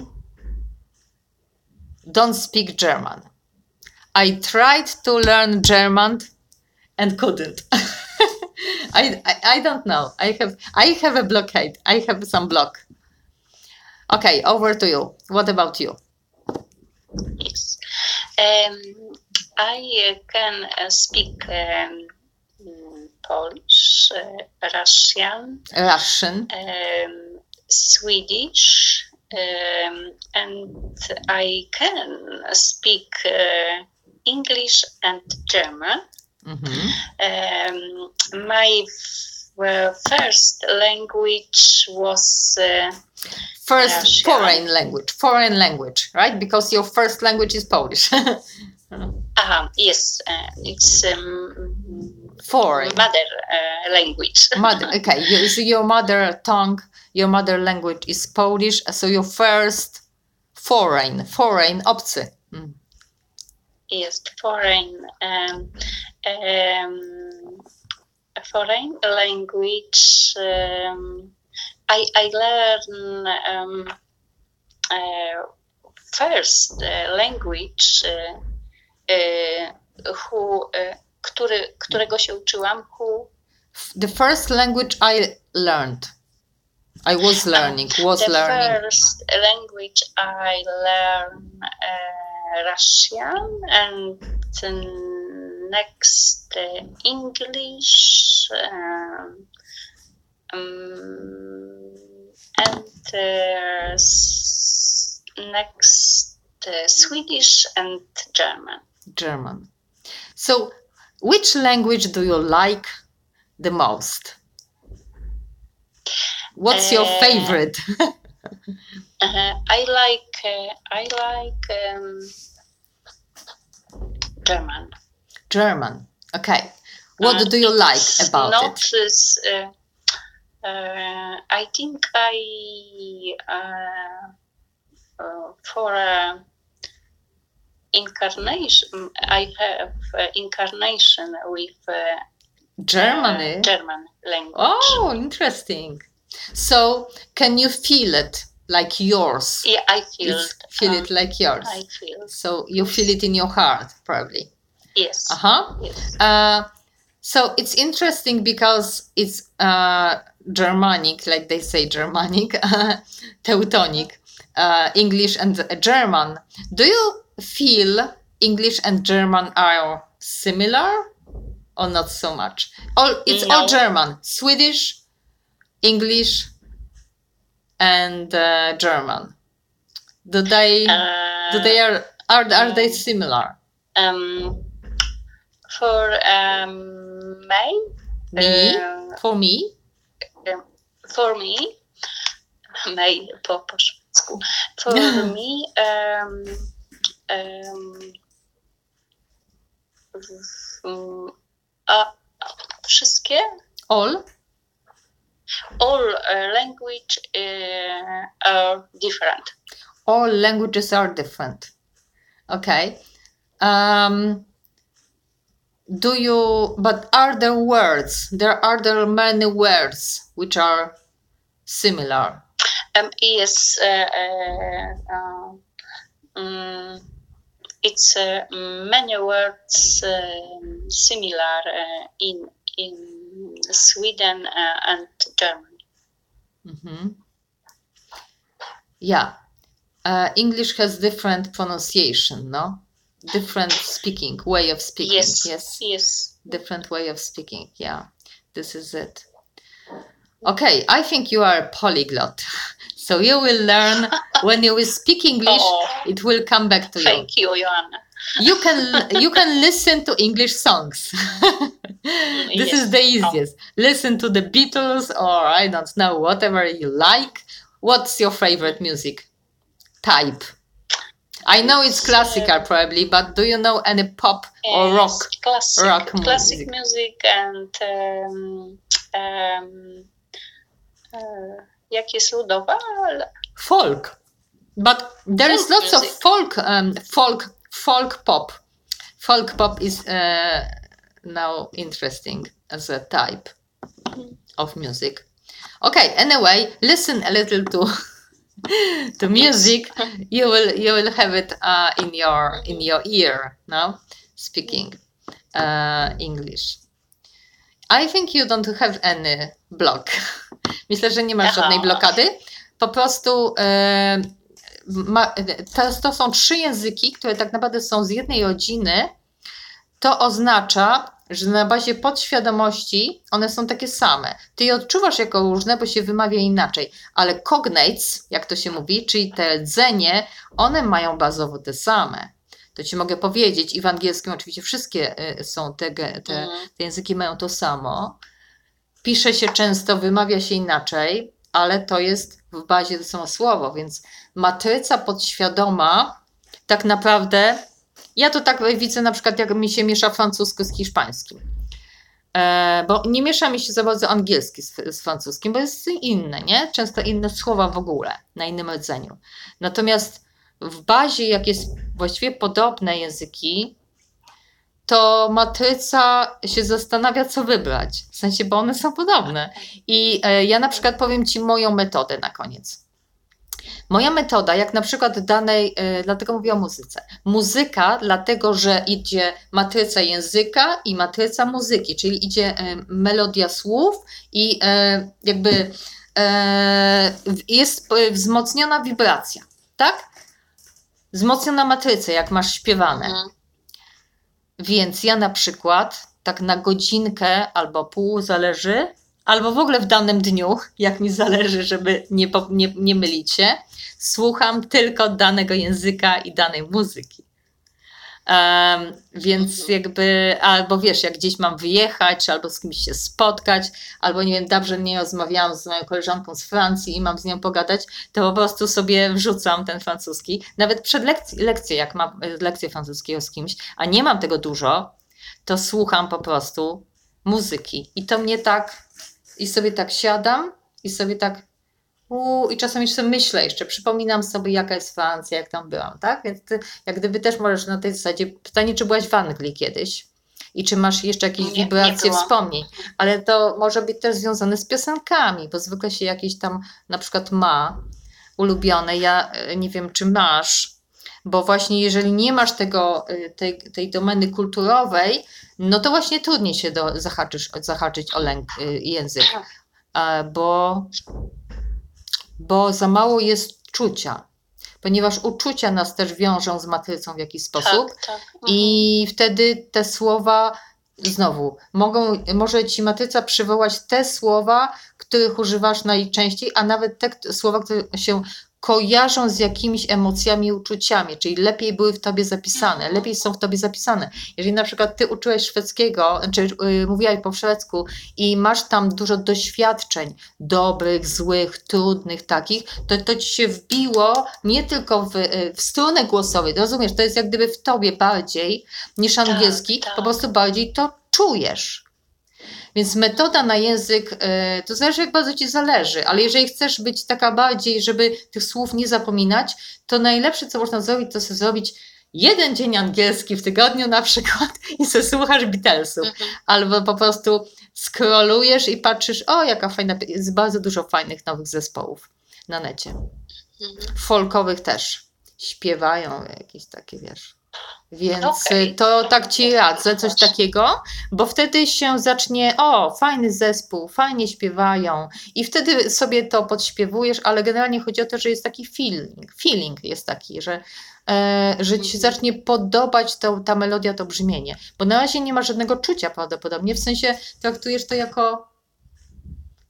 don't speak German. I tried to learn German and couldn't. I, I I don't know. I have I have a blockade. I have some block. Okay, over to you. What about you? Yes. Um, I uh, can uh, speak um, Polish, uh, Russian, Russian, um, Swedish, um, and I can speak uh, English and German. Mm-hmm. Um, my uh, first language was uh, first Russian. foreign language. Foreign language, right? Because your first language is Polish. uh, yes, uh, it's um, foreign mother uh, language. Mother. Okay, you, so your mother tongue, your mother language is Polish. So your first foreign, foreign, obcy. Mm. Yes, foreign, um, um, foreign language. Um, I I learn um, uh, first uh, language, uh, uh, who, uh, który, którego się uczyłam. Who the first language I learned. I was learning. Uh, was the learning. The first language I learned uh, Russian, and uh, next uh, English, um, um, and uh, s- next uh, Swedish and German. German. So, which language do you like the most? What's your Uh, favorite? uh, I like uh, I like um, German. German. Okay. What uh, do you like about not it? As, uh, uh, I think I uh, uh, for uh, incarnation I have uh, incarnation with uh, Germany. Uh, German language. Oh, interesting. So, can you feel it like yours? Yeah, I feel it's, it. Feel um, it like yours. I feel. So you feel it in your heart, probably. Yes. Uh huh. Yes. Uh, so it's interesting because it's uh, Germanic, like they say, Germanic, Teutonic, uh, English and German. Do you feel English and German are similar? Or not so much? All it's no. all German, Swedish, English, and uh, German. Do they? Uh, do they are are are they similar? Um, for um, me. Me Uh, for me. Um, for me, me po polsku. For me, um, um, um, a wszystkie? All? All uh, language uh, are different. All languages are different. Okay. Um, do you, but are there words? There are there many words which are similar? Um, yes. Uh, uh, uh, um, it's uh, many words uh, similar uh, in in Sweden uh, and German. Mm-hmm. Yeah. Uh, English has different pronunciation, no? Different speaking, way of speaking. Yes. Yes. Yes. Different way of speaking. Yeah. This is it. Okay, I think you are a polyglot. So you will learn, when you will speak English, Oh, it will come back to you. thank you, Joanna. You can you can listen to English songs. This Yes. is the easiest. Listen to the Beatles or I don't know, whatever you like. What's your favorite music type? I know it's It's, classical uh, probably, but do you know any pop or Yes, rock? classic, rock classic music. music and um, um, uh, jak jest ludowa, ale Folk. But there is Folk lots of music. folk um, folk folk pop. Folk pop is uh, now interesting as a type of music. Okay, anyway, listen a little to to music. You will you will have it uh, in your in your ear now, speaking uh, English. I think you don't have any block. Myślę, że nie masz Aha. żadnej blokady. Po prostu e, ma, to, to są trzy języki, które tak naprawdę są z jednej rodziny. To oznacza, że na bazie podświadomości one są takie same. Ty je odczuwasz jako różne, bo się wymawia inaczej, ale cognates, jak to się mówi, czyli te rdzenie, one mają bazowo te same. To ci mogę powiedzieć i w angielskim oczywiście wszystkie y, są te, te, te języki mają to samo. Pisze się często, wymawia się inaczej, ale to jest w bazie to samo słowo, więc matryca podświadoma tak naprawdę, ja to tak widzę na przykład jak mi się miesza francuski z hiszpańskim, e, bo nie miesza mi się za bardzo angielski z, z francuskim, bo jest inne, nie? Często inne słowa w ogóle, na innym rdzeniu. Natomiast w bazie, jak jest właściwie podobne języki, to matryca się zastanawia, co wybrać. W sensie, bo one są podobne. I e, ja na przykład powiem ci moją metodę na koniec. Moja metoda, jak na przykład danej, e, dlatego mówię o muzyce. Muzyka, dlatego że idzie matryca języka i matryca muzyki, czyli idzie e, melodia słów i e, jakby e, jest wzmocniona wibracja, tak? Wzmocniona matryca, jak masz śpiewane. Mhm. Więc ja na przykład tak na godzinkę albo pół zależy, albo w ogóle w danym dniu, jak mi zależy, żeby nie, nie, nie mylić się, słucham tylko danego języka i danej muzyki. Um, więc jakby, albo wiesz, jak gdzieś mam wyjechać, czy albo z kimś się spotkać, albo nie wiem, dobrze nie rozmawiałam z moją koleżanką z Francji i mam z nią pogadać, to po prostu sobie wrzucam ten francuski. Nawet przed lekcją, lekcję, jak mam lekcję francuskiego z kimś, a nie mam tego dużo, to słucham po prostu muzyki. I to mnie tak, i sobie tak siadam, i sobie tak Uu, i czasem jeszcze myślę, jeszcze przypominam sobie, jaka jest Francja, jak tam byłam, tak? Więc ty, jak gdyby też możesz na tej zasadzie, pytanie, czy byłaś w Anglii kiedyś i czy masz jeszcze jakieś Nie, wibracje nie wspomnień, ale to może być też związane z piosenkami, bo zwykle się jakieś tam na przykład ma ulubione, ja nie wiem, czy masz, bo właśnie jeżeli nie masz tego, tej, tej domeny kulturowej, no to właśnie trudniej się do, zahaczysz, zahaczyć o lęk, język, bo bo za mało jest czucia, ponieważ uczucia nas też wiążą z matrycą w jakiś sposób Tak, tak. Mhm. i wtedy te słowa znowu mogą, może ci matryca przywołać te słowa, których używasz najczęściej, a nawet te słowa, które się kojarzą z jakimiś emocjami i uczuciami, czyli lepiej były w tobie zapisane, lepiej są w tobie zapisane. Jeżeli na przykład ty uczyłeś szwedzkiego, czy yy, mówiłaś po szwedzku i masz tam dużo doświadczeń dobrych, złych, trudnych takich, to to ci się wbiło nie tylko w, w strunę głosową, rozumiesz, to jest jak gdyby w tobie bardziej niż angielski, tak, tak. po prostu bardziej to czujesz. Więc metoda na język, to zależy jak bardzo ci zależy, ale jeżeli chcesz być taka bardziej, żeby tych słów nie zapominać, to najlepsze co można zrobić, to sobie zrobić jeden dzień angielski w tygodniu na przykład i sobie słuchasz Beatlesów. Mhm. Albo po prostu scrollujesz i patrzysz, o jaka fajna, jest bardzo dużo fajnych nowych zespołów na necie. Mhm. Folkowych też. Śpiewają jakieś takie, wiesz... Więc okay. to tak ci radzę, coś takiego, bo wtedy się zacznie, o, fajny zespół, fajnie śpiewają i wtedy sobie to podśpiewujesz, ale generalnie chodzi o to, że jest taki feeling, feeling jest taki, że, e, że ci zacznie podobać to, ta melodia, to brzmienie, bo na razie nie ma żadnego czucia prawdopodobnie, w sensie traktujesz to jako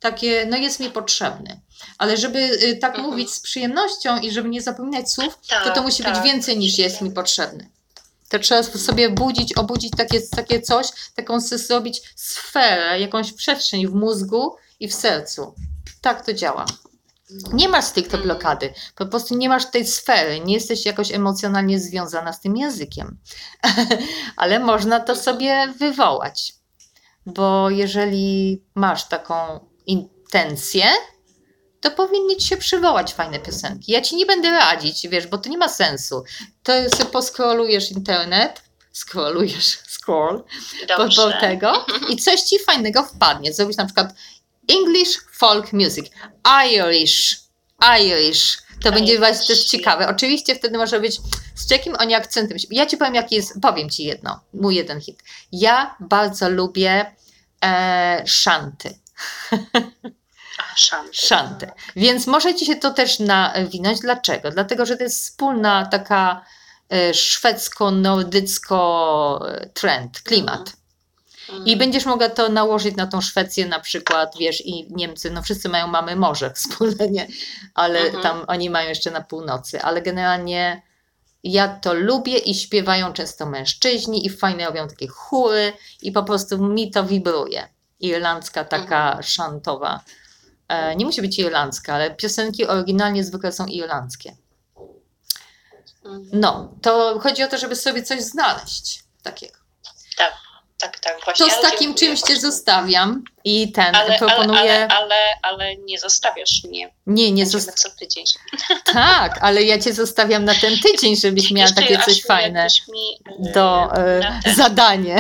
takie, no jest mi potrzebny. Ale żeby y, tak Mhm. mówić z przyjemnością i żeby nie zapominać słów, Tak, to to musi tak. być więcej niż jest mi potrzebny. To trzeba sobie budzić, obudzić takie, takie coś, taką sobie zrobić sferę, jakąś przestrzeń w mózgu i w sercu. Tak to działa. Nie masz stricte blokady, po prostu nie masz tej sfery, nie jesteś jakoś emocjonalnie związana z tym językiem. Ale można to sobie wywołać, bo jeżeli masz taką intencję, to powinny ci się przywołać fajne piosenki. Ja ci nie będę radzić, wiesz, bo to nie ma sensu. To sobie poskrolujesz internet, scrollujesz, scroll, po, po tego i coś ci fajnego wpadnie. Zrobić na przykład English folk music, Irish, Irish. To będzie właśnie też ciekawe. Oczywiście wtedy może być z jakim oni akcentem. Ja ci powiem, jaki jest, powiem ci jedno, mój jeden hit. Ja bardzo lubię e, szanty. Szanty. Szanty. Więc może ci się to też nawinąć. Dlaczego? Dlatego, że to jest wspólna taka e, szwedzko-nordycko trend, klimat. Mm. I będziesz mogła to nałożyć na tą Szwecję na przykład, wiesz, i Niemcy, no wszyscy mają mamy morze wspólne, nie? Ale Mhm. tam oni mają jeszcze na północy, ale generalnie ja to lubię i śpiewają często mężczyźni i fajne robią takie chóry i po prostu mi to wibruje. Irlandzka taka Mhm. szantowa. E, nie musi być irlandzka, ale piosenki oryginalnie zwykle są irlandzkie. Mhm. No, to chodzi o to, żeby sobie coś znaleźć takiego. Tak. Tak, tak, właśnie. To z Ale takim dziękuję czymś cię bardzo. zostawiam i ten Ale, proponuję. ale, ale, ale, ale nie zostawiasz mnie. Nie, nie Będziemy zostawiam. co tydzień. Tak, ale ja cię zostawiam na ten tydzień, żebyś miała Jeszcze, takie coś Asiu, fajne jakbyś mi, e, do e, na ten- zadanie.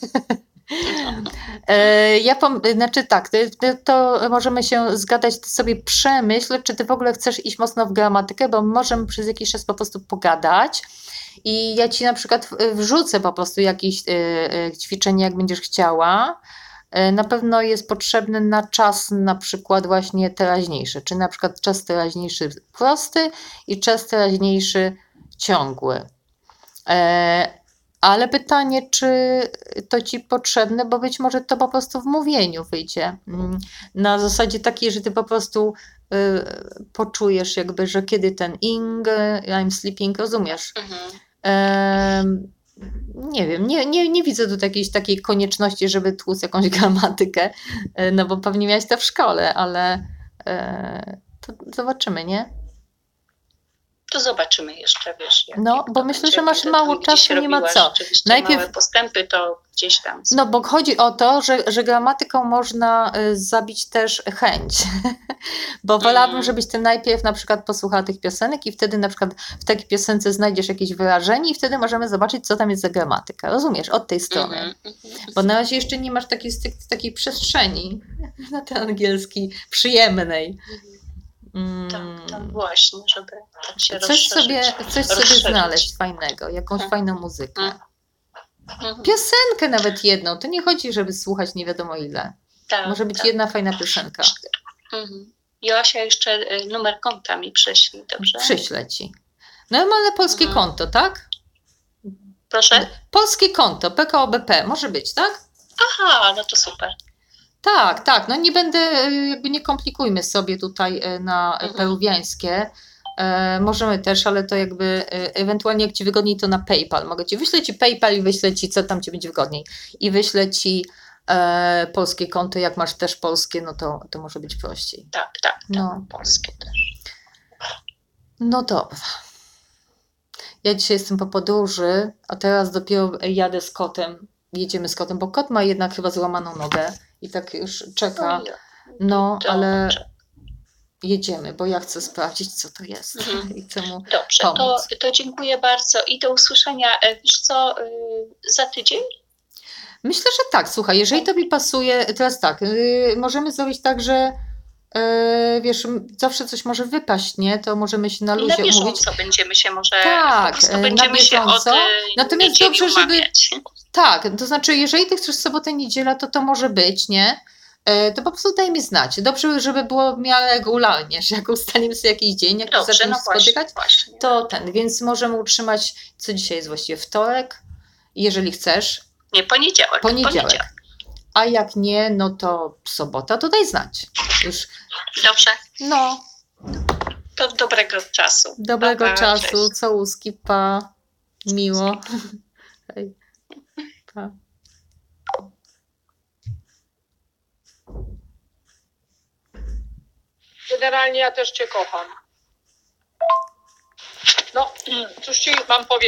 E, ja pom- znaczy tak, to, to możemy się zgadać, ty sobie przemyśl, czy ty w ogóle chcesz iść mocno w gramatykę, bo możemy przez jakiś czas po prostu pogadać i ja ci na przykład w- wrzucę po prostu jakieś e, e, ćwiczenie, jak będziesz chciała. E, Na pewno jest potrzebny na czas na przykład właśnie teraźniejszy, czy na przykład czas teraźniejszy prosty i czas teraźniejszy ciągły. E, Ale pytanie, czy to ci potrzebne, bo być może to po prostu w mówieniu wyjdzie. Mm, Na zasadzie takiej, że ty po prostu y, poczujesz jakby, że kiedy ten ing, I'm sleeping, rozumiesz? Mhm. Em, nie wiem, nie, nie, nie widzę tu jakiejś takiej konieczności, żeby tłuc jakąś gramatykę, e, no bo pewnie miałeś to w szkole, ale e, to zobaczymy, nie? To zobaczymy jeszcze, wiesz. Jak, No, jak bo to myślę, będzie, że masz kiedy mało tam gdzieś czasu, nie ma robiłaś co. Rzeczywiście Najpierw- małe postępy, to gdzieś tam. No, bo chodzi o to, że, że gramatyką można y, zabić też chęć. Bo wolałabym, Mm. żebyś ty najpierw na przykład posłuchała tych piosenek i wtedy na przykład w takiej piosence znajdziesz jakieś wyrażenie i wtedy możemy zobaczyć, co tam jest za gramatyka. Rozumiesz? Od tej strony. Mhm, mhm. Bo na razie jeszcze nie masz takiej, styk- takiej przestrzeni na ten angielski przyjemnej. Mm, Tak, tak, właśnie, żeby tak się Coś rozszerzyć. sobie, coś sobie rozszerzyć. znaleźć fajnego, jakąś Mhm. fajną muzykę. Mhm. Piosenkę nawet jedną. To nie chodzi, żeby słuchać nie wiadomo ile. Tak, Może być tak. jedna fajna piosenka. Mhm. Joasia, jeszcze y, numer konta mi prześlij, dobrze? Przyślę ci. Normalne polskie Mhm. konto, tak? Proszę? Polskie konto, P K O B P, może być, tak? Aha, no to super. Tak, tak. No nie będę, y, jakby nie komplikujmy sobie tutaj y, na Mhm. peruwiańskie. E, możemy też, ale to jakby y, ewentualnie jak ci wygodniej, to na PayPal. Mogę ci wyślę ci PayPal i wyślę ci, co tam ci będzie wygodniej. I wyślę ci e, polskie konto. Jak masz też polskie, no to, to może być prościej. Tak, tak, tak. No. Polskie też. No dobra. Ja dzisiaj jestem po podróży, a teraz dopiero jadę z kotem. Jedziemy z kotem, bo kot ma jednak chyba złamaną nogę i tak już czeka. Oj, No, to- ale jedziemy, bo ja chcę sprawdzić, co to jest Mhm. i chcę mu... Dobrze, to, pomóc. to dziękuję bardzo i do usłyszenia. E, Wiesz co, y, za tydzień? Myślę, że tak, słuchaj, jeżeli tobie pasuje, teraz tak, yy, możemy zrobić tak, że yy, wiesz, m- zawsze coś może wypaść, nie? To możemy się na Na luzie bieżąco umówić. będziemy się może Tak, po prostu e, na będziemy się od bieżąco. y, Natomiast niedzieli dobrze, żeby- umawiać. Tak, to znaczy, jeżeli ty chcesz sobotę, niedziela, to to może być, nie? E, To po prostu daj mi znać. Dobrze, żeby było w miarę regularnie, że jak ustalimy sobie jakiś dzień, jak Dobrze, zaczniemy no się właśnie, spotykać, właśnie. to ten, więc możemy utrzymać, co dzisiaj jest właściwie wtorek, jeżeli chcesz, Nie, poniedziałek. poniedziałek. a jak nie, no to sobota, to daj znać. Już, Dobrze. no, Do dobrego czasu. dobrego Pa, pa, czasu, cześć. całuski, pa, miło. Hej. Pa. Generalnie ja też cię kocham. No, cóż ci mam powiedzieć?